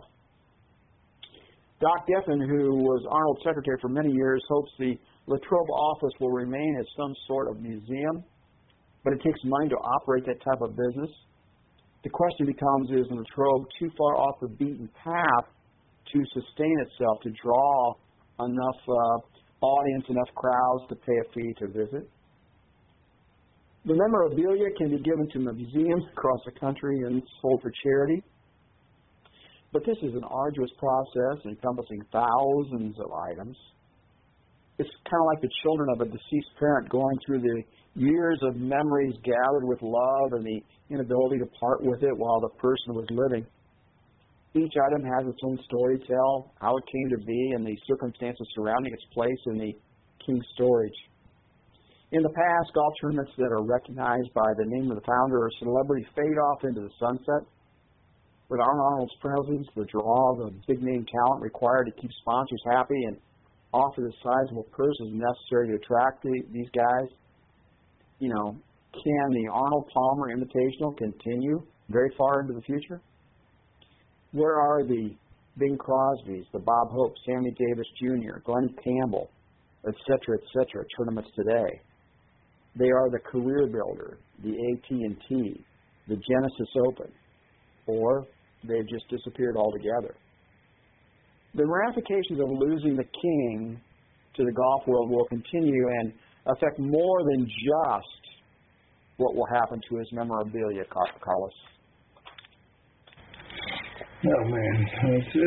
Doc Geffen, who was Arnold's secretary for many years, hopes the Latrobe office will remain as some sort of museum, but it takes money to operate that type of business. The question becomes, is Latrobe too far off the beaten path to sustain itself, to draw enough uh, audience, enough crowds to pay a fee to visit? The memorabilia can be given to museums across the country and sold for charity. But this is an arduous process encompassing thousands of items. It's kind of like the children of a deceased parent going through the years of memories gathered with love and the inability to part with it while the person was living. Each item has its own story to tell, how it came to be, and the circumstances surrounding its place in the king's storage. In the past, golf tournaments that are recognized by the name of the founder or celebrity fade off into the sunset. With Arnold's presence, the draw, the big-name talent required to keep sponsors happy and offer the sizable purses necessary to attract the, these guys, you know, can the Arnold Palmer Invitational continue very far into the future? Where are the Bing Crosbys, the Bob Hope, Sammy Davis Junior, Glenn Campbell, et cetera, et cetera, tournaments today? They are the Career Builder, the A T and T, the Genesis Open, or they've just disappeared altogether. The ramifications of losing the king to the golf world will continue and affect more than just what will happen to his memorabilia, Carlos. Oh man, it's it's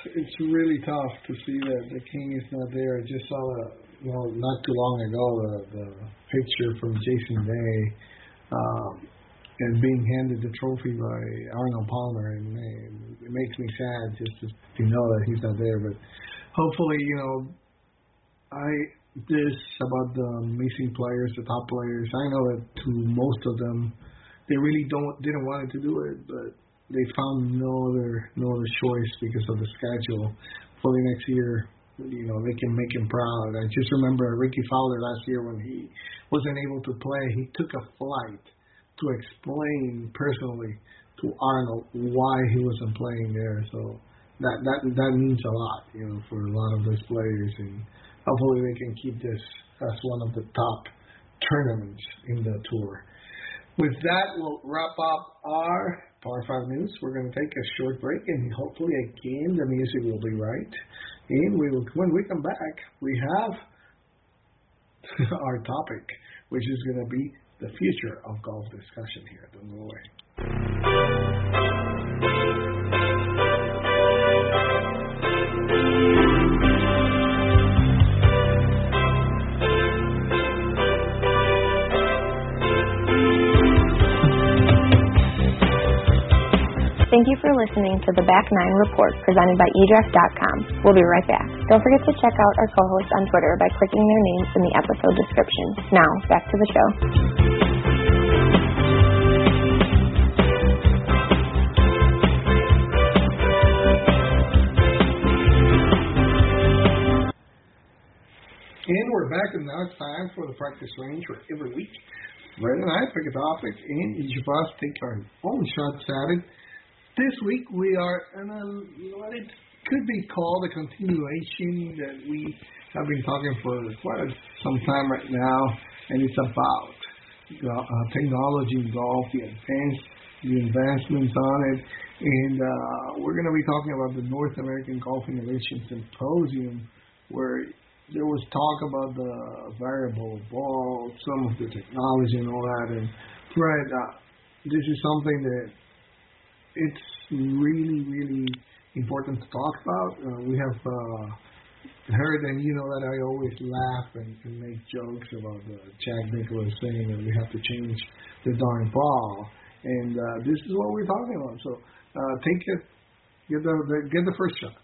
it's really tough to see that the king is not there. I just saw, the, you know, not too long ago, the, the picture from Jason Day, um, and being handed the trophy by Arnold Palmer, and man, it makes me sad just to, to know that he's not there. But hopefully, you know, I this about the missing players, the top players. I know that to most of them, they really don't didn't want to do it, but they found no other no other choice because of the schedule. For the next year, you know, they can make him proud. I just remember Ricky Fowler last year when he wasn't able to play. He took a flight to explain personally to Arnold why he wasn't playing there. So that that that means a lot, you know, for a lot of those players, and hopefully they can keep this as one of the top tournaments in the tour. With that, we'll wrap up our Power five News. We're going to take a short break, and hopefully again the music will be right. And we will, when we come back, we have our topic, which is going to be the future of golf discussion here. Don't go away. Thank you for listening to the Back Nine Report presented by e draft dot com. We'll be right back. Don't forget to check out our co-hosts on Twitter by clicking their names in the episode description. Now, back to the show. And we're back, and now it's time for the practice range for every week. Brett and I pick a topic, and each of us take our own shots at it. This week we are in a, what it could be called a continuation that we have been talking for quite some time right now, and it's about uh, technology in golf, the advance, the advancements on it, and uh, we're going to be talking about the North American Golf Innovation Symposium, where there was talk about the variable ball, some of the technology and all that, and Fred, uh, this is something that it's really, really important to talk about. Uh, we have uh, heard, and you know that I always laugh and, and make jokes about uh, Jack Nicklaus saying that we have to change the darn ball, and uh, this is what we're talking about. So uh, take it, get the, the get the first shot.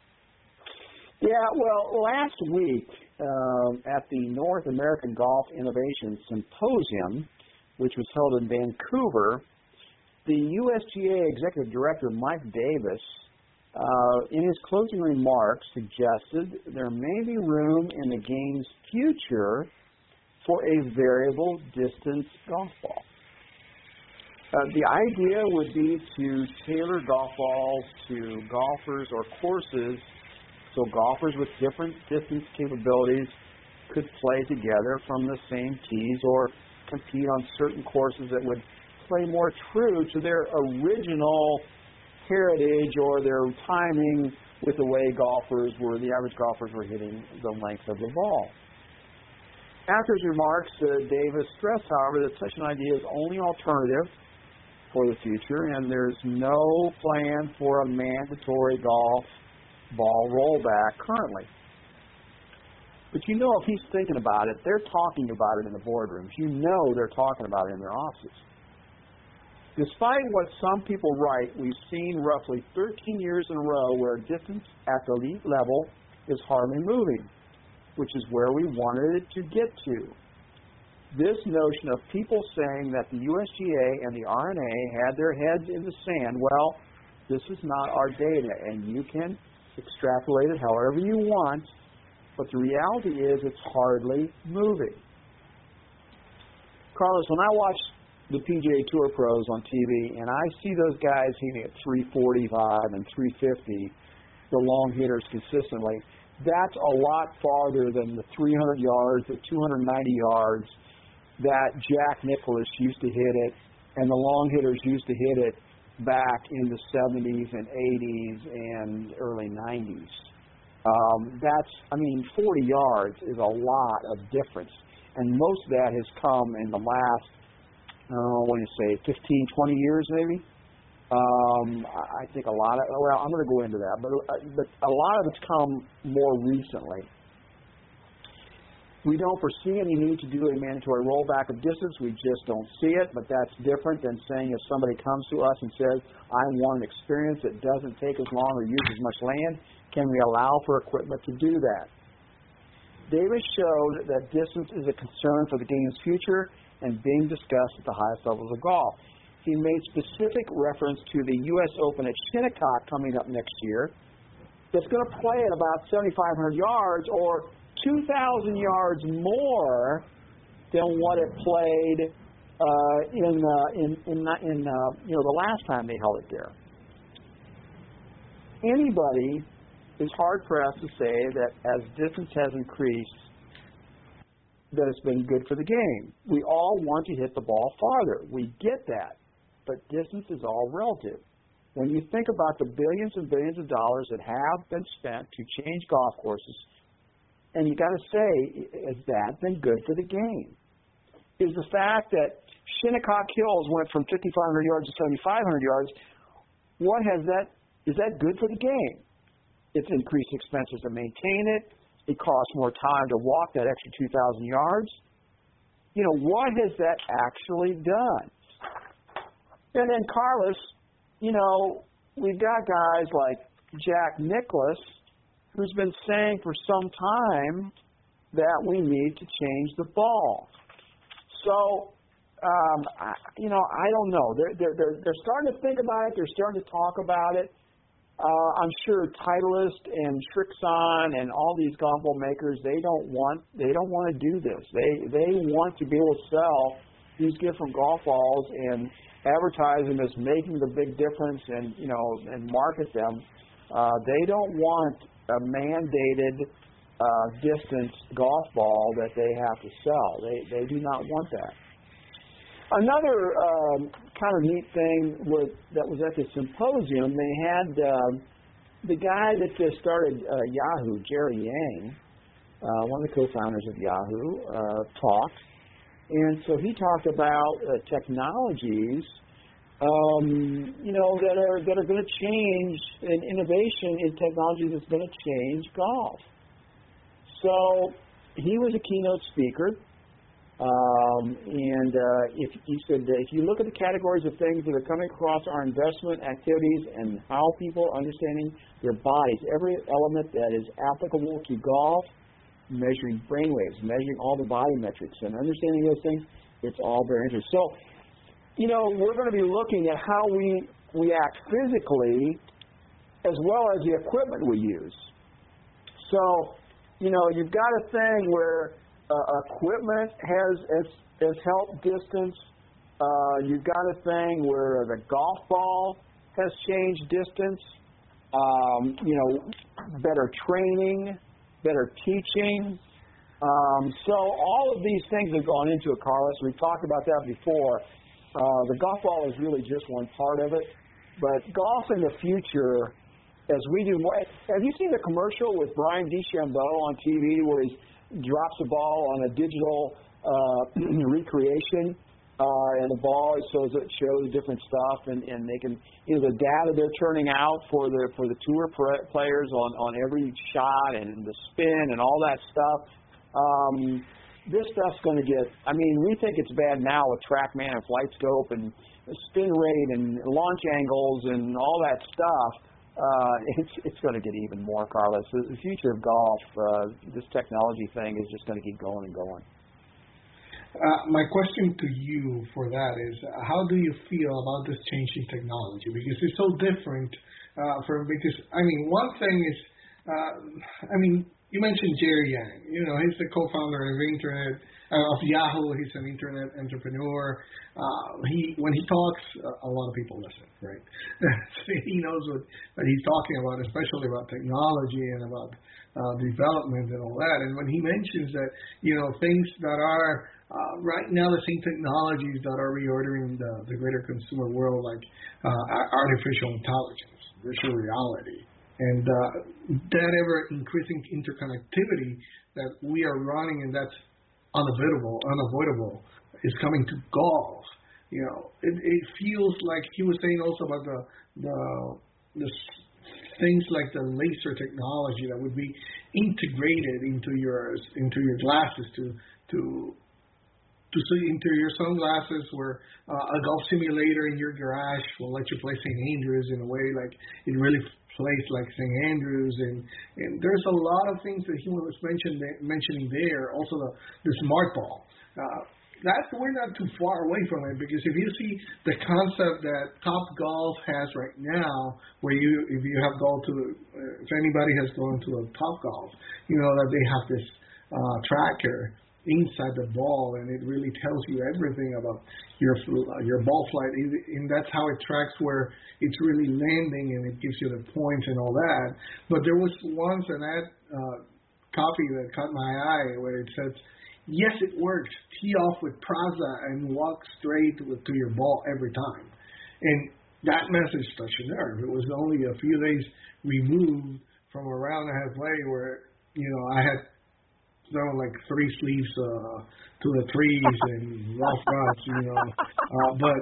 Yeah, well, last week um, at the North American Golf Innovation Symposium, which was held in Vancouver, the U S G A Executive Director, Mike Davis, uh, in his closing remarks suggested there may be room in the game's future for a variable distance golf ball. Uh, the idea would be to tailor golf balls to golfers or courses so golfers with different distance capabilities could play together from the same tees or compete on certain courses that would play more true to their original heritage or their timing with the way golfers were, the average golfers were hitting the length of the ball. After his remarks, uh, Davis stressed, however, that such an idea is only alternative for the future, and there's no plan for a mandatory golf ball rollback currently. But you know, if he's thinking about it, they're talking about it in the boardrooms. You know they're talking about it in their offices. Despite what some people write, we've seen roughly thirteen years in a row where distance at the elite level is hardly moving, which is where we wanted it to get to. This notion of people saying that the U S G A and the R N A had their heads in the sand, well, this is not our data, and you can extrapolate it however you want, but the reality is it's hardly moving. Carlos, when I watch the P G A Tour pros on T V, and I see those guys hitting at three forty-five and three fifty, the long hitters consistently, that's a lot farther than the three hundred yards, the two hundred ninety yards that Jack Nicklaus used to hit it, and the long hitters used to hit it back in the seventies and eighties and early nineties. Um, that's, I mean, forty yards is a lot of difference, and most of that has come in the last, oh, what do you say, fifteen, twenty years maybe? Um, I think a lot of, well, I'm going to go into that, but, but a lot of it's come more recently. We don't foresee any need to do a mandatory rollback of distance. We just don't see it, but that's different than saying if somebody comes to us and says, I want an experience that doesn't take as long or use as much land, can we allow for equipment to do that? Davis showed that distance is a concern for the game's future and being discussed at the highest levels of golf. He made specific reference to the U S Open at Shinnecock coming up next year that's going to play at about seventy-five hundred yards or two thousand yards more than what it played uh, in, uh, in, in, in uh, you know, the last time they held it there. Anybody is hard-pressed to say that as distance has increased, that it's been good for the game. We all want to hit the ball farther. We get that. But distance is all relative. When you think about the billions and billions of dollars that have been spent to change golf courses, and you got to say, has that been good for the game? Is the fact that Shinnecock Hills went from fifty-five hundred yards to seventy-five hundred yards, what has that, is that good for the game? It's increased expenses to maintain it. It costs more time to walk that extra two thousand yards. You know, what has that actually done? And then Carlos, you know, we've got guys like Jack Nicklaus, who's been saying for some time that we need to change the ball. So, um, I, you know, I don't know. They're, they're, they're, they're starting to think about it. They're starting to talk about it. Uh, I'm sure Titleist and Srixon and all these golf ball makers, they don't want they don't want to do this. They they want to be able to sell these different golf balls and advertise them as making the big difference and, you know, and market them. Uh, they don't want a mandated uh, distance golf ball that they have to sell. They they do not want that. Another um, kind of neat thing was, that was at the symposium, they had um, the guy that just started uh, Yahoo, Jerry Yang, uh, one of the co-founders of Yahoo, uh, talk. And so he talked about uh, technologies, um, you know, that are that are going to change, and innovation in technology that's going to change golf. So he was a keynote speaker. Um, and uh, if he said that if you look at the categories of things that are coming across our investment activities and how people are understanding their bodies, every element that is applicable to golf, measuring brainwaves, measuring all the body metrics, and understanding those things, it's all very interesting. So, you know, we're going to be looking at how we we act physically as well as the equipment we use. So, you know, you've got a thing where Uh, equipment has, has has helped distance. Uh, you've got a thing where the golf ball has changed distance. Um, you know, better training, better teaching. Um, so all of these things have gone into it, Carlos. We've talked about that before. Uh, the golf ball is really just one part of it. But golf in the future, as we do more. Have you seen the commercial with Brian DeChambeau on T V where he's drops the ball on a digital uh, recreation, uh, and the ball shows it shows different stuff, and, and they can, you know, the data they're turning out for the for the tour players on, on every shot and the spin and all that stuff. Um, this stuff's going to get. I mean, we think it's bad now with TrackMan and FlightScope and spin rate and launch angles and all that stuff. Uh, it's it's going to get even more, Carlos. The, the future of golf, uh, this technology thing is just going to keep going and going. Uh, my question to you for that is, uh, how do you feel about this change in technology? Because it's so different uh, from, because, I mean, one thing is, uh, I mean, you mentioned Jerry Yang. You know, he's the co-founder of Internet, uh, of Yahoo. He's an Internet entrepreneur. Uh, he when he talks, uh, a lot of people listen, right? So he knows what, what he's talking about, especially about technology and about uh, development and all that. And when he mentions that, you know, things that are uh, right now the same technologies that are reordering the, the greater consumer world, like uh, artificial intelligence, virtual reality, and uh, that ever-increasing interconnectivity that we are running, and that's unavoidable, unavoidable, is coming to golf. You know, it, it feels like he was saying also about the the the things like the laser technology that would be integrated into your into your glasses to to to see into your sunglasses, where uh, a golf simulator in your garage will let you play Saint Andrews in a way like it really plays like Saint Andrews, and and there's a lot of things that he was mentioned, mentioning there. Also the the smart ball. Uh, That we're not too far away from it, because if you see the concept that Top Golf has right now, where you if you have gone to uh, if anybody has gone to a Top Golf, you know that they have this uh, tracker inside the ball, and it really tells you everything about your uh, your ball flight, and that's how it tracks where it's really landing, and it gives you the points and all that. But there was once an ad uh, copy that caught my eye where it says, yes, it works. Tee off with Praza and walk straight to, to your ball every time. And that message touched a nerve. It was only a few days removed from a round I had played where, you know, I had thrown like three sleeves uh, to the trees and rough ruts, you know. Uh, but,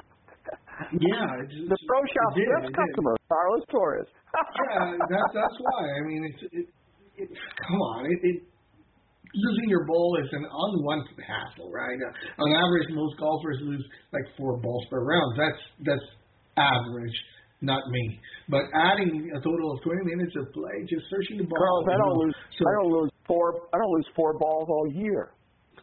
yeah. It just, the Pro Shop did, best customer, Carlos Torres. yeah, that, that's why. I mean, it's it, it, come on. It, it losing your ball is an unwanted hassle, right? Uh, on average, most golfers lose like four balls per round. That's that's average, not me. But adding a total of twenty minutes of play, just searching the ball. Carlos, I don't know, lose. So, I don't lose four. I don't lose four balls all year.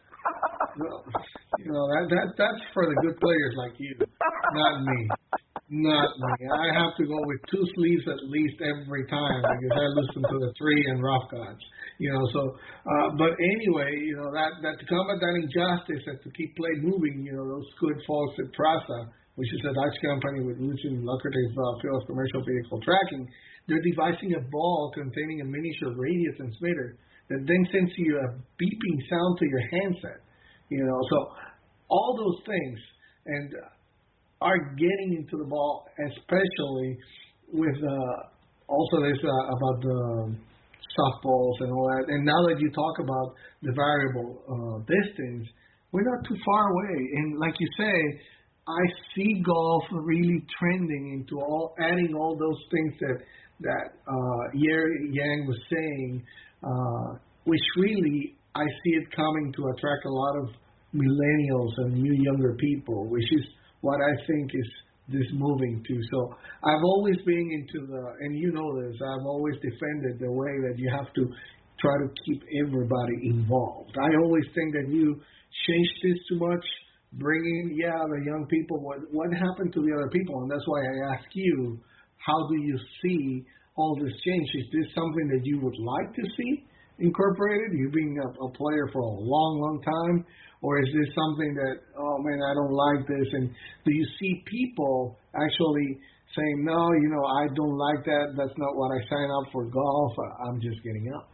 well, you know that that that's for the good players like you, not me. Not me. I have to go with two sleeves at least every time because I listen to the tree and rough gods. You know, so, uh, but anyway, you know, that, that to combat that injustice and to keep play moving, you know, those good folks at Praza, which is a Dutch company with roots in lucrative uh, field of commercial vehicle tracking, they're devising a ball containing a miniature radio transmitter that then sends you a beeping sound to your handset. You know, so all those things and uh, are getting into the ball, especially with uh, also this uh, about the softballs and all that. And now that you talk about the variable uh, distance, we're not too far away. And like you say, I see golf really trending into all adding all those things that that uh, Yang was saying, uh, which really I see it coming to attract a lot of millennials and new younger people, which is what I think is this moving to. So I've always been into the, and you know this, I've always defended the way that you have to try to keep everybody involved. I always think that you change this too much, bring in, yeah, the young people, what what happened to the other people? And that's why I ask you, how do you see all this change? Is this something that you would like to see incorporated? You being a, a player for a long, long time? Or is this something that, oh, man, I don't like this? And do you see people actually saying, no, you know, I don't like that. That's not what I signed up for golf. I'm just getting out.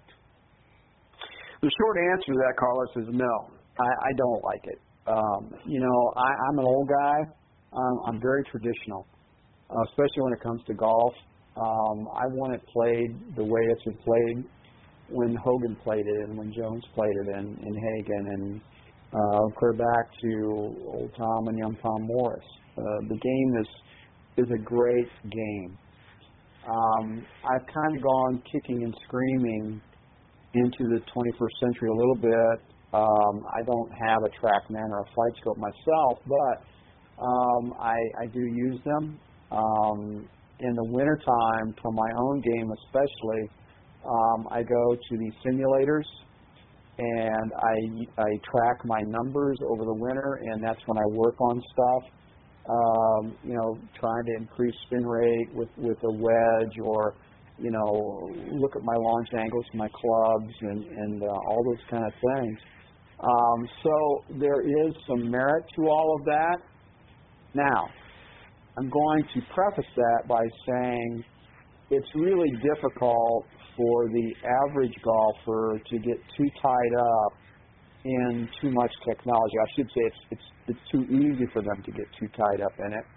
The short answer to that, Carlos, is no. I, I don't like it. Um, you know, I, I'm an old guy. Um, I'm very traditional, uh, especially when it comes to golf. Um, I want it played the way it's been played when Hogan played it and when Jones played it and, and Hagen and Uh, clear back to old Tom and young Tom Morris. Uh, the game is is a great game. Um, I've kind of gone kicking and screaming into the twenty-first century a little bit. Um, I don't have a TrackMan or a Flight Scope myself, but um, I, I do use them. Um, in the wintertime, for my own game especially, um, I go to these simulators, and I I track my numbers over the winter, and that's when I work on stuff. Um, you know, trying to increase spin rate with, with a wedge, or you know, look at my launch angles, my clubs, and and uh, all those kind of things. Um, so there is some merit to all of that. Now, I'm going to preface that by saying it's really difficult for the average golfer to get too tied up in too much technology. I should say it's it's it's too easy for them to get too tied up in it.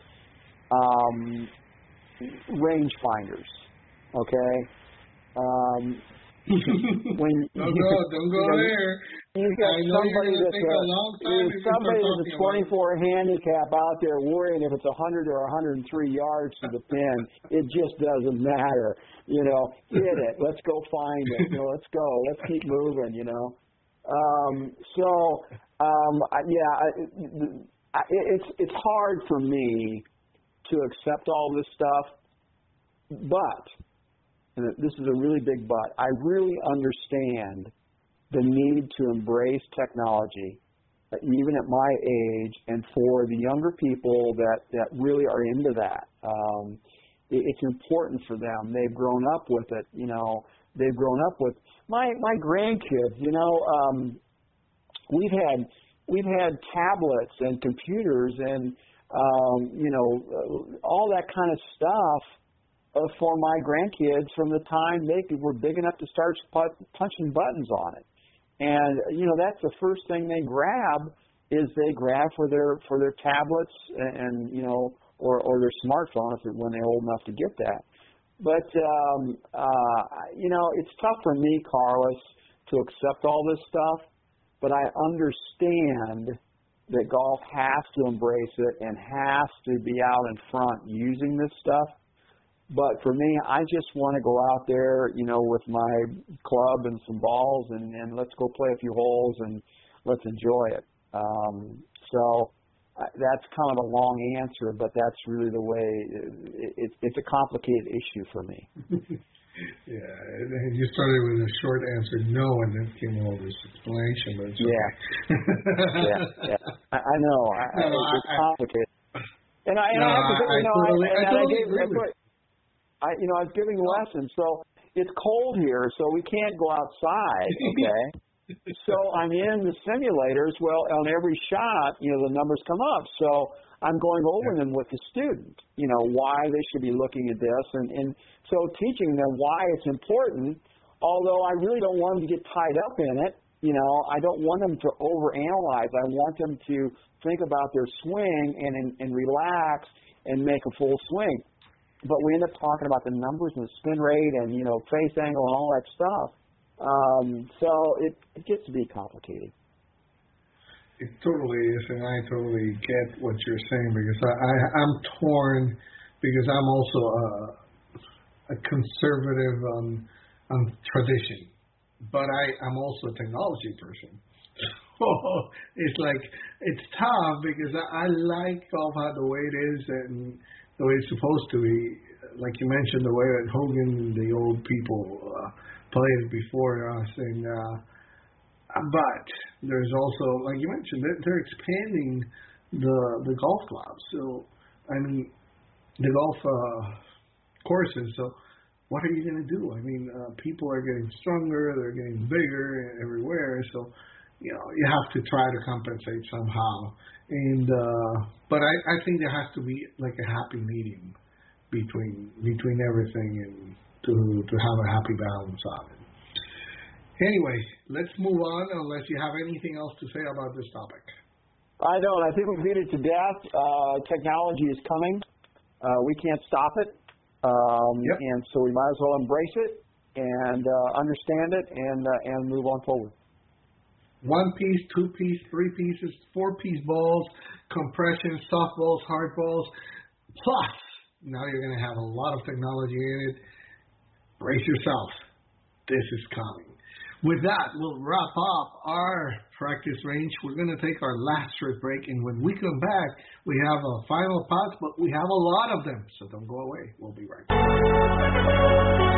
Um, range finders, okay? Um, when don't go, don't go you know, there. You've got I know somebody you're that's take a, a long time you've somebody that's a twenty-four handicap out there worrying if it's one hundred or one hundred three yards to the pin. It just doesn't matter. You know, hit it. Let's go find it. You know, let's go. Let's keep moving. You know. Um, so um, yeah, I, I, it's it's hard for me to accept all this stuff, but and this is a really big but. I really understand the need to embrace technology, even at my age, and for the younger people that, that really are into that. Um, it, it's important for them. They've grown up with it. You know, they've grown up with my my grandkids. You know, um, we've had we've had tablets and computers and um, you know all that kind of stuff uh, for my grandkids from the time they were big enough to start punching buttons on it. And you know that's the first thing they grab is they grab for their for their tablets and, and you know or or their smartphone if when they're old enough to get that. But um, uh, you know it's tough for me, Carlos, to accept all this stuff. But I understand that golf has to embrace it and has to be out in front using this stuff. But for me, I just want to go out there, you know, with my club and some balls and, and let's go play a few holes and let's enjoy it. Um, so uh, that's kind of a long answer, but that's really the way it, it, it's a complicated issue for me. Yeah, and you started with a short answer, no, and then came all this explanation. But it's yeah. okay. yeah, yeah, I, I know. I, no, I, it's I, complicated. And I, and no, I have to say, I, you know, totally, I, and I totally I gave, agree with I, you know, I was giving lessons, so it's cold here, so we can't go outside, okay? So I'm in the simulators. Well, on every shot, you know, the numbers come up. So I'm going over them with the student, you know, why they should be looking at this. And, and so teaching them why it's important, although I really don't want them to get tied up in it. You know, I don't want them to overanalyze. I want them to think about their swing and, and, and relax and make a full swing. But we end up talking about the numbers and the spin rate and, you know, face angle and all that stuff. Um, so it, it gets to be complicated. It totally is, and I totally get what you're saying because I, I, I'm torn because I'm also a, a conservative on, on tradition, but I, I'm also a technology person. So it's like, it's tough because I, I like golf how the way it is and the way it's supposed to be. Like you mentioned, the way that Hogan, the old people, uh, played it before us. And, uh, but there's also, like you mentioned, they're, they're expanding the the golf clubs. So, I mean, the golf uh, courses. So, what are you going to do? I mean, uh, people are getting stronger. They're getting bigger everywhere. So, you know, you have to try to compensate somehow. And uh, but I, I think there has to be like a happy medium between between everything and to to have a happy balance on it. Anyway, let's move on unless you have anything else to say about this topic. I don't. I think we've beat it to death. Uh, technology is coming. Uh, we can't stop it. Um, yep. And so we might as well embrace it and uh, understand it and uh, and move on forward. One piece, two piece, three pieces, four piece balls, compression, soft balls, hard balls. Plus, now you're going to have a lot of technology in it. Brace yourself. This is coming. With that, we'll wrap up our practice range. We're going to take our last short break, and when we come back, we have a final pass, but we have a lot of them, so don't go away. We'll be right back.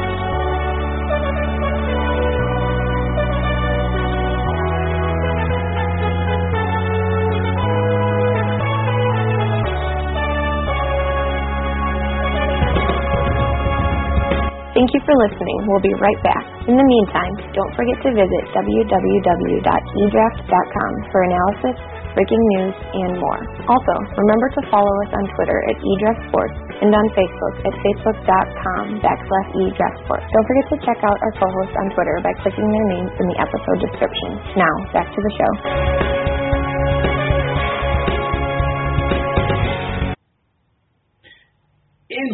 Thank you for listening. We'll be right back. In the meantime, don't forget to visit w w w dot e draft dot com for analysis, breaking news, and more. Also, remember to follow us on Twitter at eDraftSports and on Facebook at facebook.com backslash eDraftSports. Don't forget to check out our co-hosts on Twitter by clicking their names in the episode description. Now, back to the show. In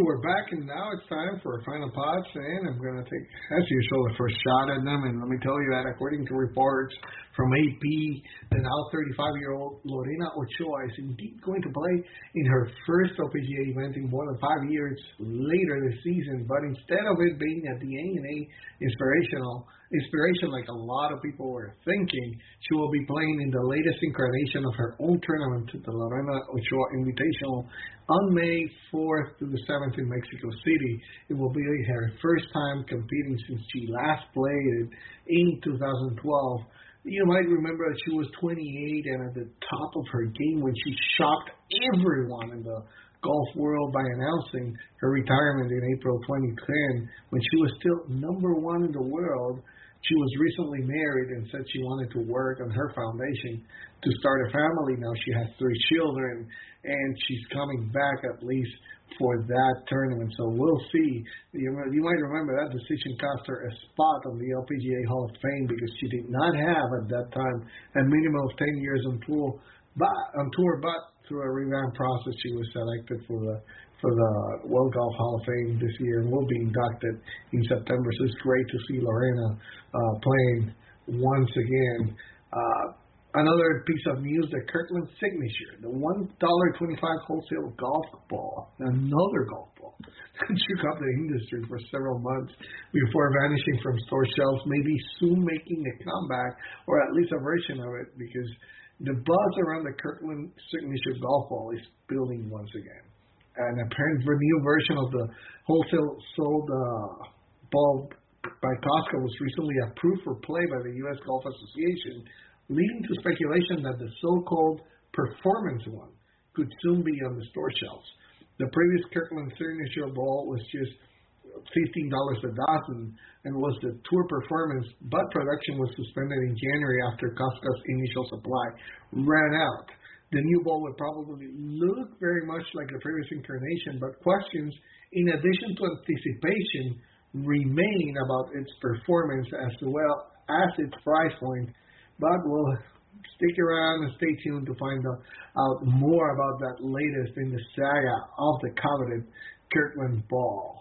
we're back, and now it's time for our final pods, and I'm going to take, as usual, the first shot at them. And let me tell you that according to reports from A P, the now thirty-five-year-old Lorena Ochoa is indeed going to play in her first L P G A event in more than five years later this season. But instead of it being at the A and A Inspirational, inspiration like a lot of people were thinking, she will be playing in the latest incarnation of her own tournament, the Lorena Ochoa Invitational, on May fourth to the seventh in Mexico City. It will be her first time competing since she last played in two thousand twelve. You might remember that she was twenty-eight and at the top of her game when she shocked everyone in the golf world by announcing her retirement in April twenty ten when she was still number one in the world. She was recently married and said she wanted to work on her foundation to start a family. Now she has three children, and she's coming back at least for that tournament. So we'll see. You, you might remember that decision cost her a spot on the L P G A Hall of Fame because she did not have at that time a minimum of ten years on tour, but, on tour, but through a revamp process she was selected for the for the World Golf Hall of Fame this year and will be inducted in September. So it's great to see Lorena uh, playing once again. Uh, another piece of news, the Kirkland Signature, the one dollar and twenty-five cent wholesale golf ball, another golf ball, shook up the industry for several months before vanishing from store shelves, maybe soon making a comeback, or at least a version of it, because the buzz around the Kirkland Signature golf ball is building once again. An apparent new version of the wholesale sold uh, ball by Costco was recently approved for play by the U S Golf Association, leading to speculation that the so-called performance one could soon be on the store shelves. The previous Kirkland Signature ball was just fifteen dollars a dozen and was the tour performance, but production was suspended in January after Costco's initial supply ran out. The new ball would probably look very much like the previous incarnation, but questions, in addition to anticipation, remain about its performance as well as its price point. But we'll stick around and stay tuned to find out more about that latest in the saga of the coveted Kirkland ball.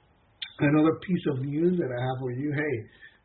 Another piece of news that I have for you, hey,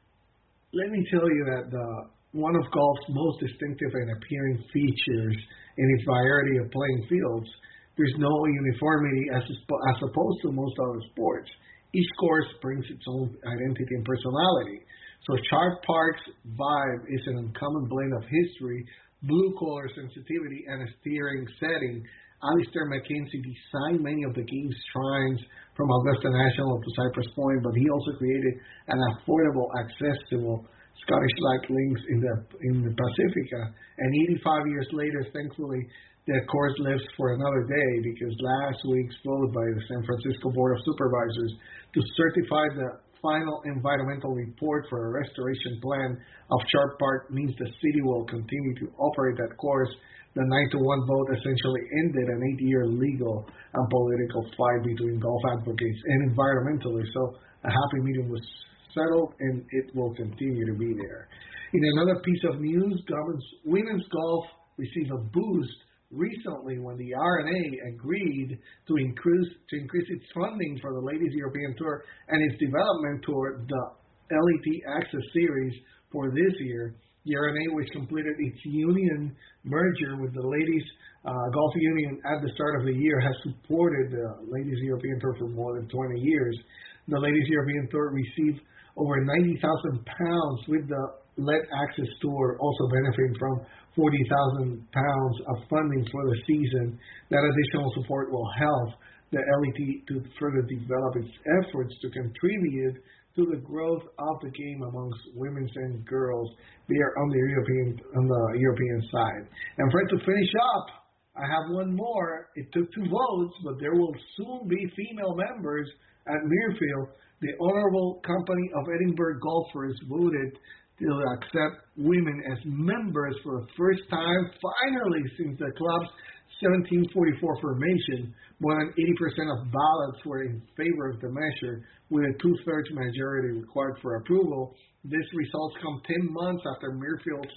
let me tell you that the, one of golf's most distinctive and appealing features in its variety of playing fields, there's no uniformity as, as opposed to most other sports. Each course brings its own identity and personality. So Sharp Park's vibe is an uncommon blend of history, blue-collar sensitivity, and a steering setting. Alistair McKenzie designed many of the game's shrines from Augusta National to Cypress Point, but he also created an affordable, accessible Scottish-like links in the in the Pacifica. And eighty-five years later, thankfully, the course lives for another day because last week's vote by the San Francisco Board of Supervisors to certify the final environmental report for a restoration plan of Sharp Park means the city will continue to operate that course. The nine to one vote essentially ended an eight-year legal and political fight between golf advocates and environmentalists. So a happy medium was settled, and it will continue to be there. In another piece of news, women's golf received a boost recently when the R N A agreed to increase to increase its funding for the Ladies European Tour and its development toward the L E T Access Series for this year. The R N A, which completed its union merger with the Ladies uh, Golf Union at the start of the year, has supported the Ladies European Tour for more than twenty years. The Ladies European Tour received over ninety thousand pounds, with the L E T Access Tour also benefiting from forty thousand pounds of funding for the season. That additional support will help the L E T to further develop its efforts to contribute to the growth of the game amongst women and girls there on the European on the European side. And for it to finish up, I have one more. It took two votes, but there will soon be female members at Muirfield. The Honorable Company of Edinburgh Golfers voted to accept women as members for the first time, finally, since the club's seventeen forty-four formation. More than eighty percent of ballots were in favor of the measure, with a two-thirds majority required for approval. This results come ten months after Muirfield's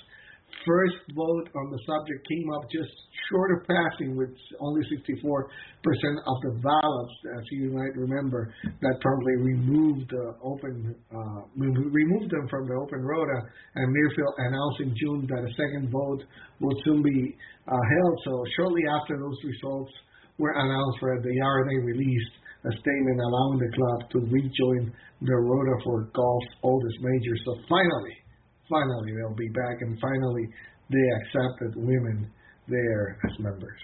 first vote on the subject came up just short of passing with only sixty-four percent of the ballots, as you might remember, that promptly removed the open, uh, removed them from the open rota, and Muirfield announced in June that a second vote would soon be uh, held. So shortly after those results were announced, the R N A released a statement allowing the club to rejoin the rota for golf's oldest major. So finally, finally they'll be back, and finally they accepted women there as members.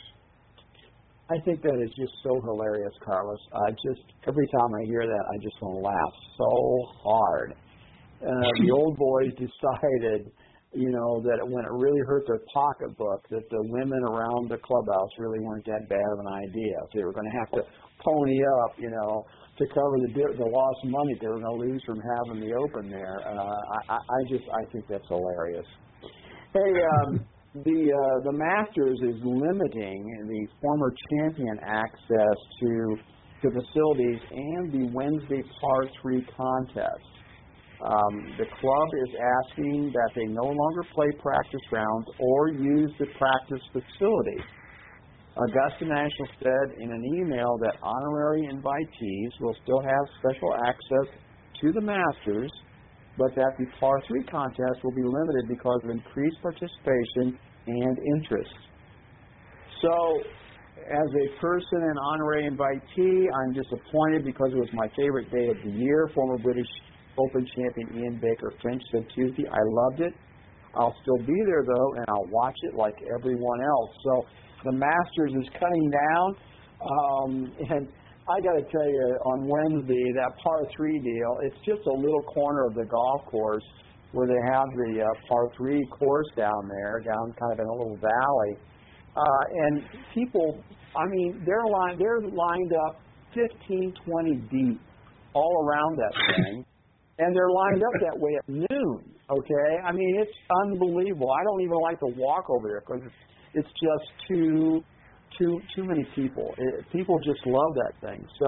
I think that is just so hilarious, Carlos. I just, every time I hear that, I just want to laugh so hard. Uh, the old boys decided, you know, that when it really hurt their pocketbook, that the women around the clubhouse really weren't that bad of an idea. They were going to have to pony up, you know, to cover the the lost money they were going to lose from having the open there. Uh, I, I just, I think that's hilarious. Hey, um, the uh, the Masters is limiting the former champion access to to facilities and the Wednesday par three contest. Um, the club is asking that they no longer play practice rounds or use the practice facility. Augusta National said in an email that honorary invitees will still have special access to the Masters, but that the par three contest will be limited because of increased participation and interest. So, as a person and honorary invitee, I'm disappointed because it was my favorite day of the year. Former British Open champion Ian Baker Finch said Tuesday, I loved it. I'll still be there, though, and I'll watch it like everyone else. So the Masters is cutting down, um, and I got to tell you, on Wednesday, that par three deal, it's just a little corner of the golf course where they have the uh, par three course down there, down kind of in a little valley. Uh, and people, I mean, they're lined, they're lined up fifteen, twenty deep all around that thing. And they're lined up that way at noon, okay? I mean, it's unbelievable. I don't even like to walk over there because it's, it's just too, too, too many people. It, people just love that thing. So,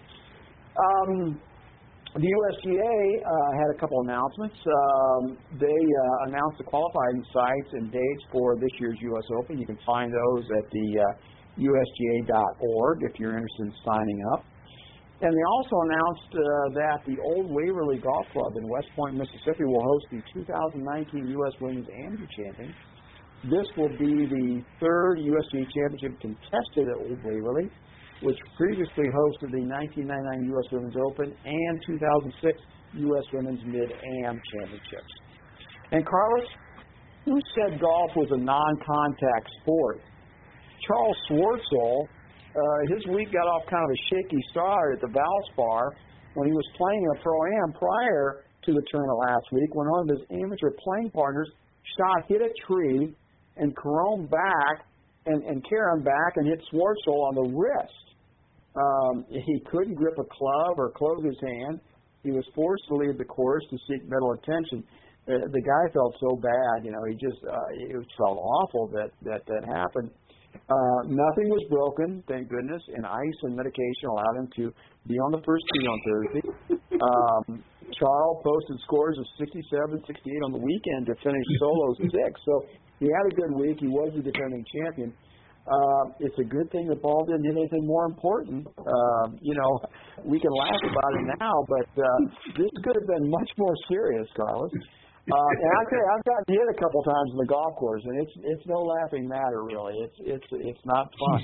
um, the U S G A uh, had a couple announcements. Um, they uh, announced the qualifying sites and dates for this year's U S Open. You can find those at the uh, U S G A dot org if you're interested in signing up. And they also announced uh, that the Old Waverly Golf Club in West Point, Mississippi will host the two thousand nineteen U S Women's Amateur Championship. This will be the third U S G A Championship contested at Old Waverly, which previously hosted the nineteen ninety-nine U S Women's Open and two thousand six U S Women's Mid-Am Championships. And Carlos, who said golf was a non-contact sport? Charles Schwartzel. Uh, his week got off kind of a shaky start at the Valspar when he was playing in a Pro-Am prior to the tournament last week when one of his amateur playing partners shot, hit a tree, and caromed back and, and carried back and hit Schwartzel on the wrist. Um, he couldn't grip a club or close his hand. He was forced to leave the course to seek medical attention. Uh, the guy felt so bad, you know, he just, uh, it felt awful that that, that happened. Uh, nothing was broken, thank goodness, and ice and medication allowed him to be on the first tee on Thursday. Um, Charles posted scores of sixty-seven, sixty-eight on the weekend to finish solo six. So he had a good week. He was the defending champion. Uh, it's a good thing the ball didn't hit anything more important. Uh, you know, we can laugh about it now, but uh, this could have been much more serious, Carlos. Uh, and I'll tell you, I've gotten hit a couple times in the golf course, and it's it's no laughing matter, really. It's it's it's not fun.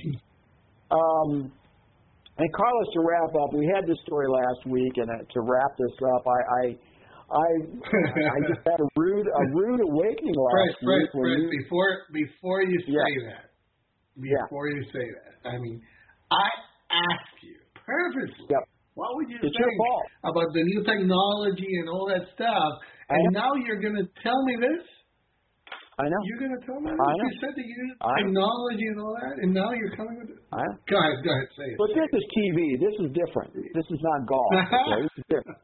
Um, and Carlos, to wrap up, we had this story last week, and uh, to wrap this up, I I I, I just had a rude a rude awakening last Fred, week. Fred, Fred, you, before before you say yeah. that, before yeah. you say that, I mean, I asked you purposely. Yep. What would you it's think about the new technology and all that stuff? And now you're going to tell me this? I know. You're going to tell me this? I know. You said that you use I technology and all that, and now you're coming with it? I know. Go ahead, go ahead, say it. But this is T V. This is different. This is not golf. Okay? This is different.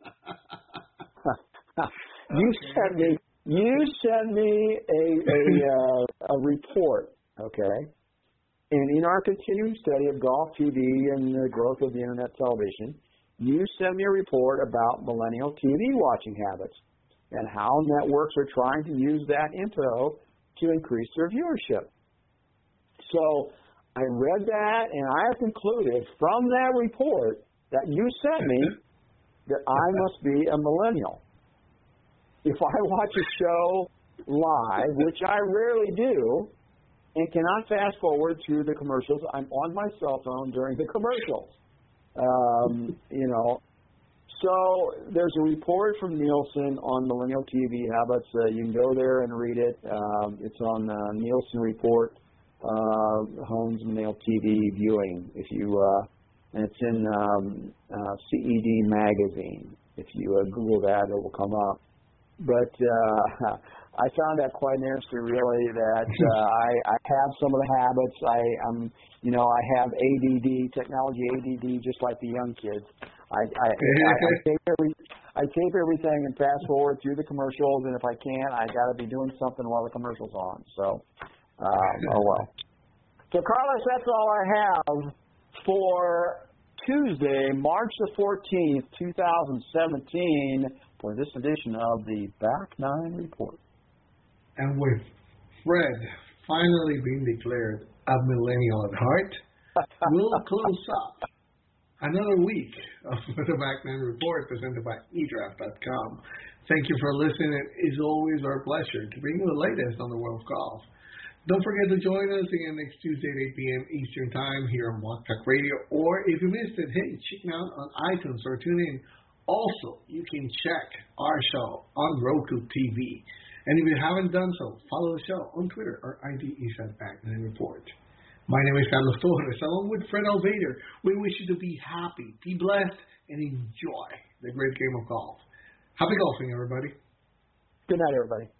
you sent me. You sent me a a, uh, a report. Okay. And in our continuing study of golf T V and the growth of the internet television, you sent me a report about millennial T V watching habits and how networks are trying to use that info to increase their viewership. So I read that, and I have concluded from that report that you sent me that I must be a millennial. If I watch a show live, which I rarely do, and cannot fast forward through the commercials, I'm on my cell phone during the commercials. Um, you know, so there's a report from Nielsen on millennial T V habits. Uh, you can go there and read it. Um, it's on the Nielsen report, uh, Homes Millennial T V viewing. If you, uh, and it's in um, uh, C E D magazine. If you uh, Google that, it will come up. But uh, I found that quite interesting, really, that uh, I, I have some of the habits. I, I'm, you know, I have A D D, technology A D D, just like the young kids. I, I, I, I, tape every, I tape everything and fast forward through the commercials, and if I can't, I got to be doing something while the commercial's on. So, um, oh well. So, Carlos, that's all I have for Tuesday, March the fourteenth, two thousand seventeen, for this edition of the Back Nine Report. And with Fred finally being declared a millennial at heart, we'll close up another week of the Back Nine Report presented by e draft dot com. Thank you for listening. It is always our pleasure to bring you the latest on the world of golf. Don't forget to join us again next Tuesday at eight p.m. Eastern Time here on Blog Talk Radio. Or if you missed it, hey, check it out on iTunes or tune in. Also, you can check our show on Roku T V. And if you haven't done so, follow the show on Twitter. Our I D is at Back Nine Report. My name is Carlos Torres. Along with Fred Alvader, we wish you to be happy, be blessed, and enjoy the great game of golf. Happy golfing, everybody. Good night, everybody.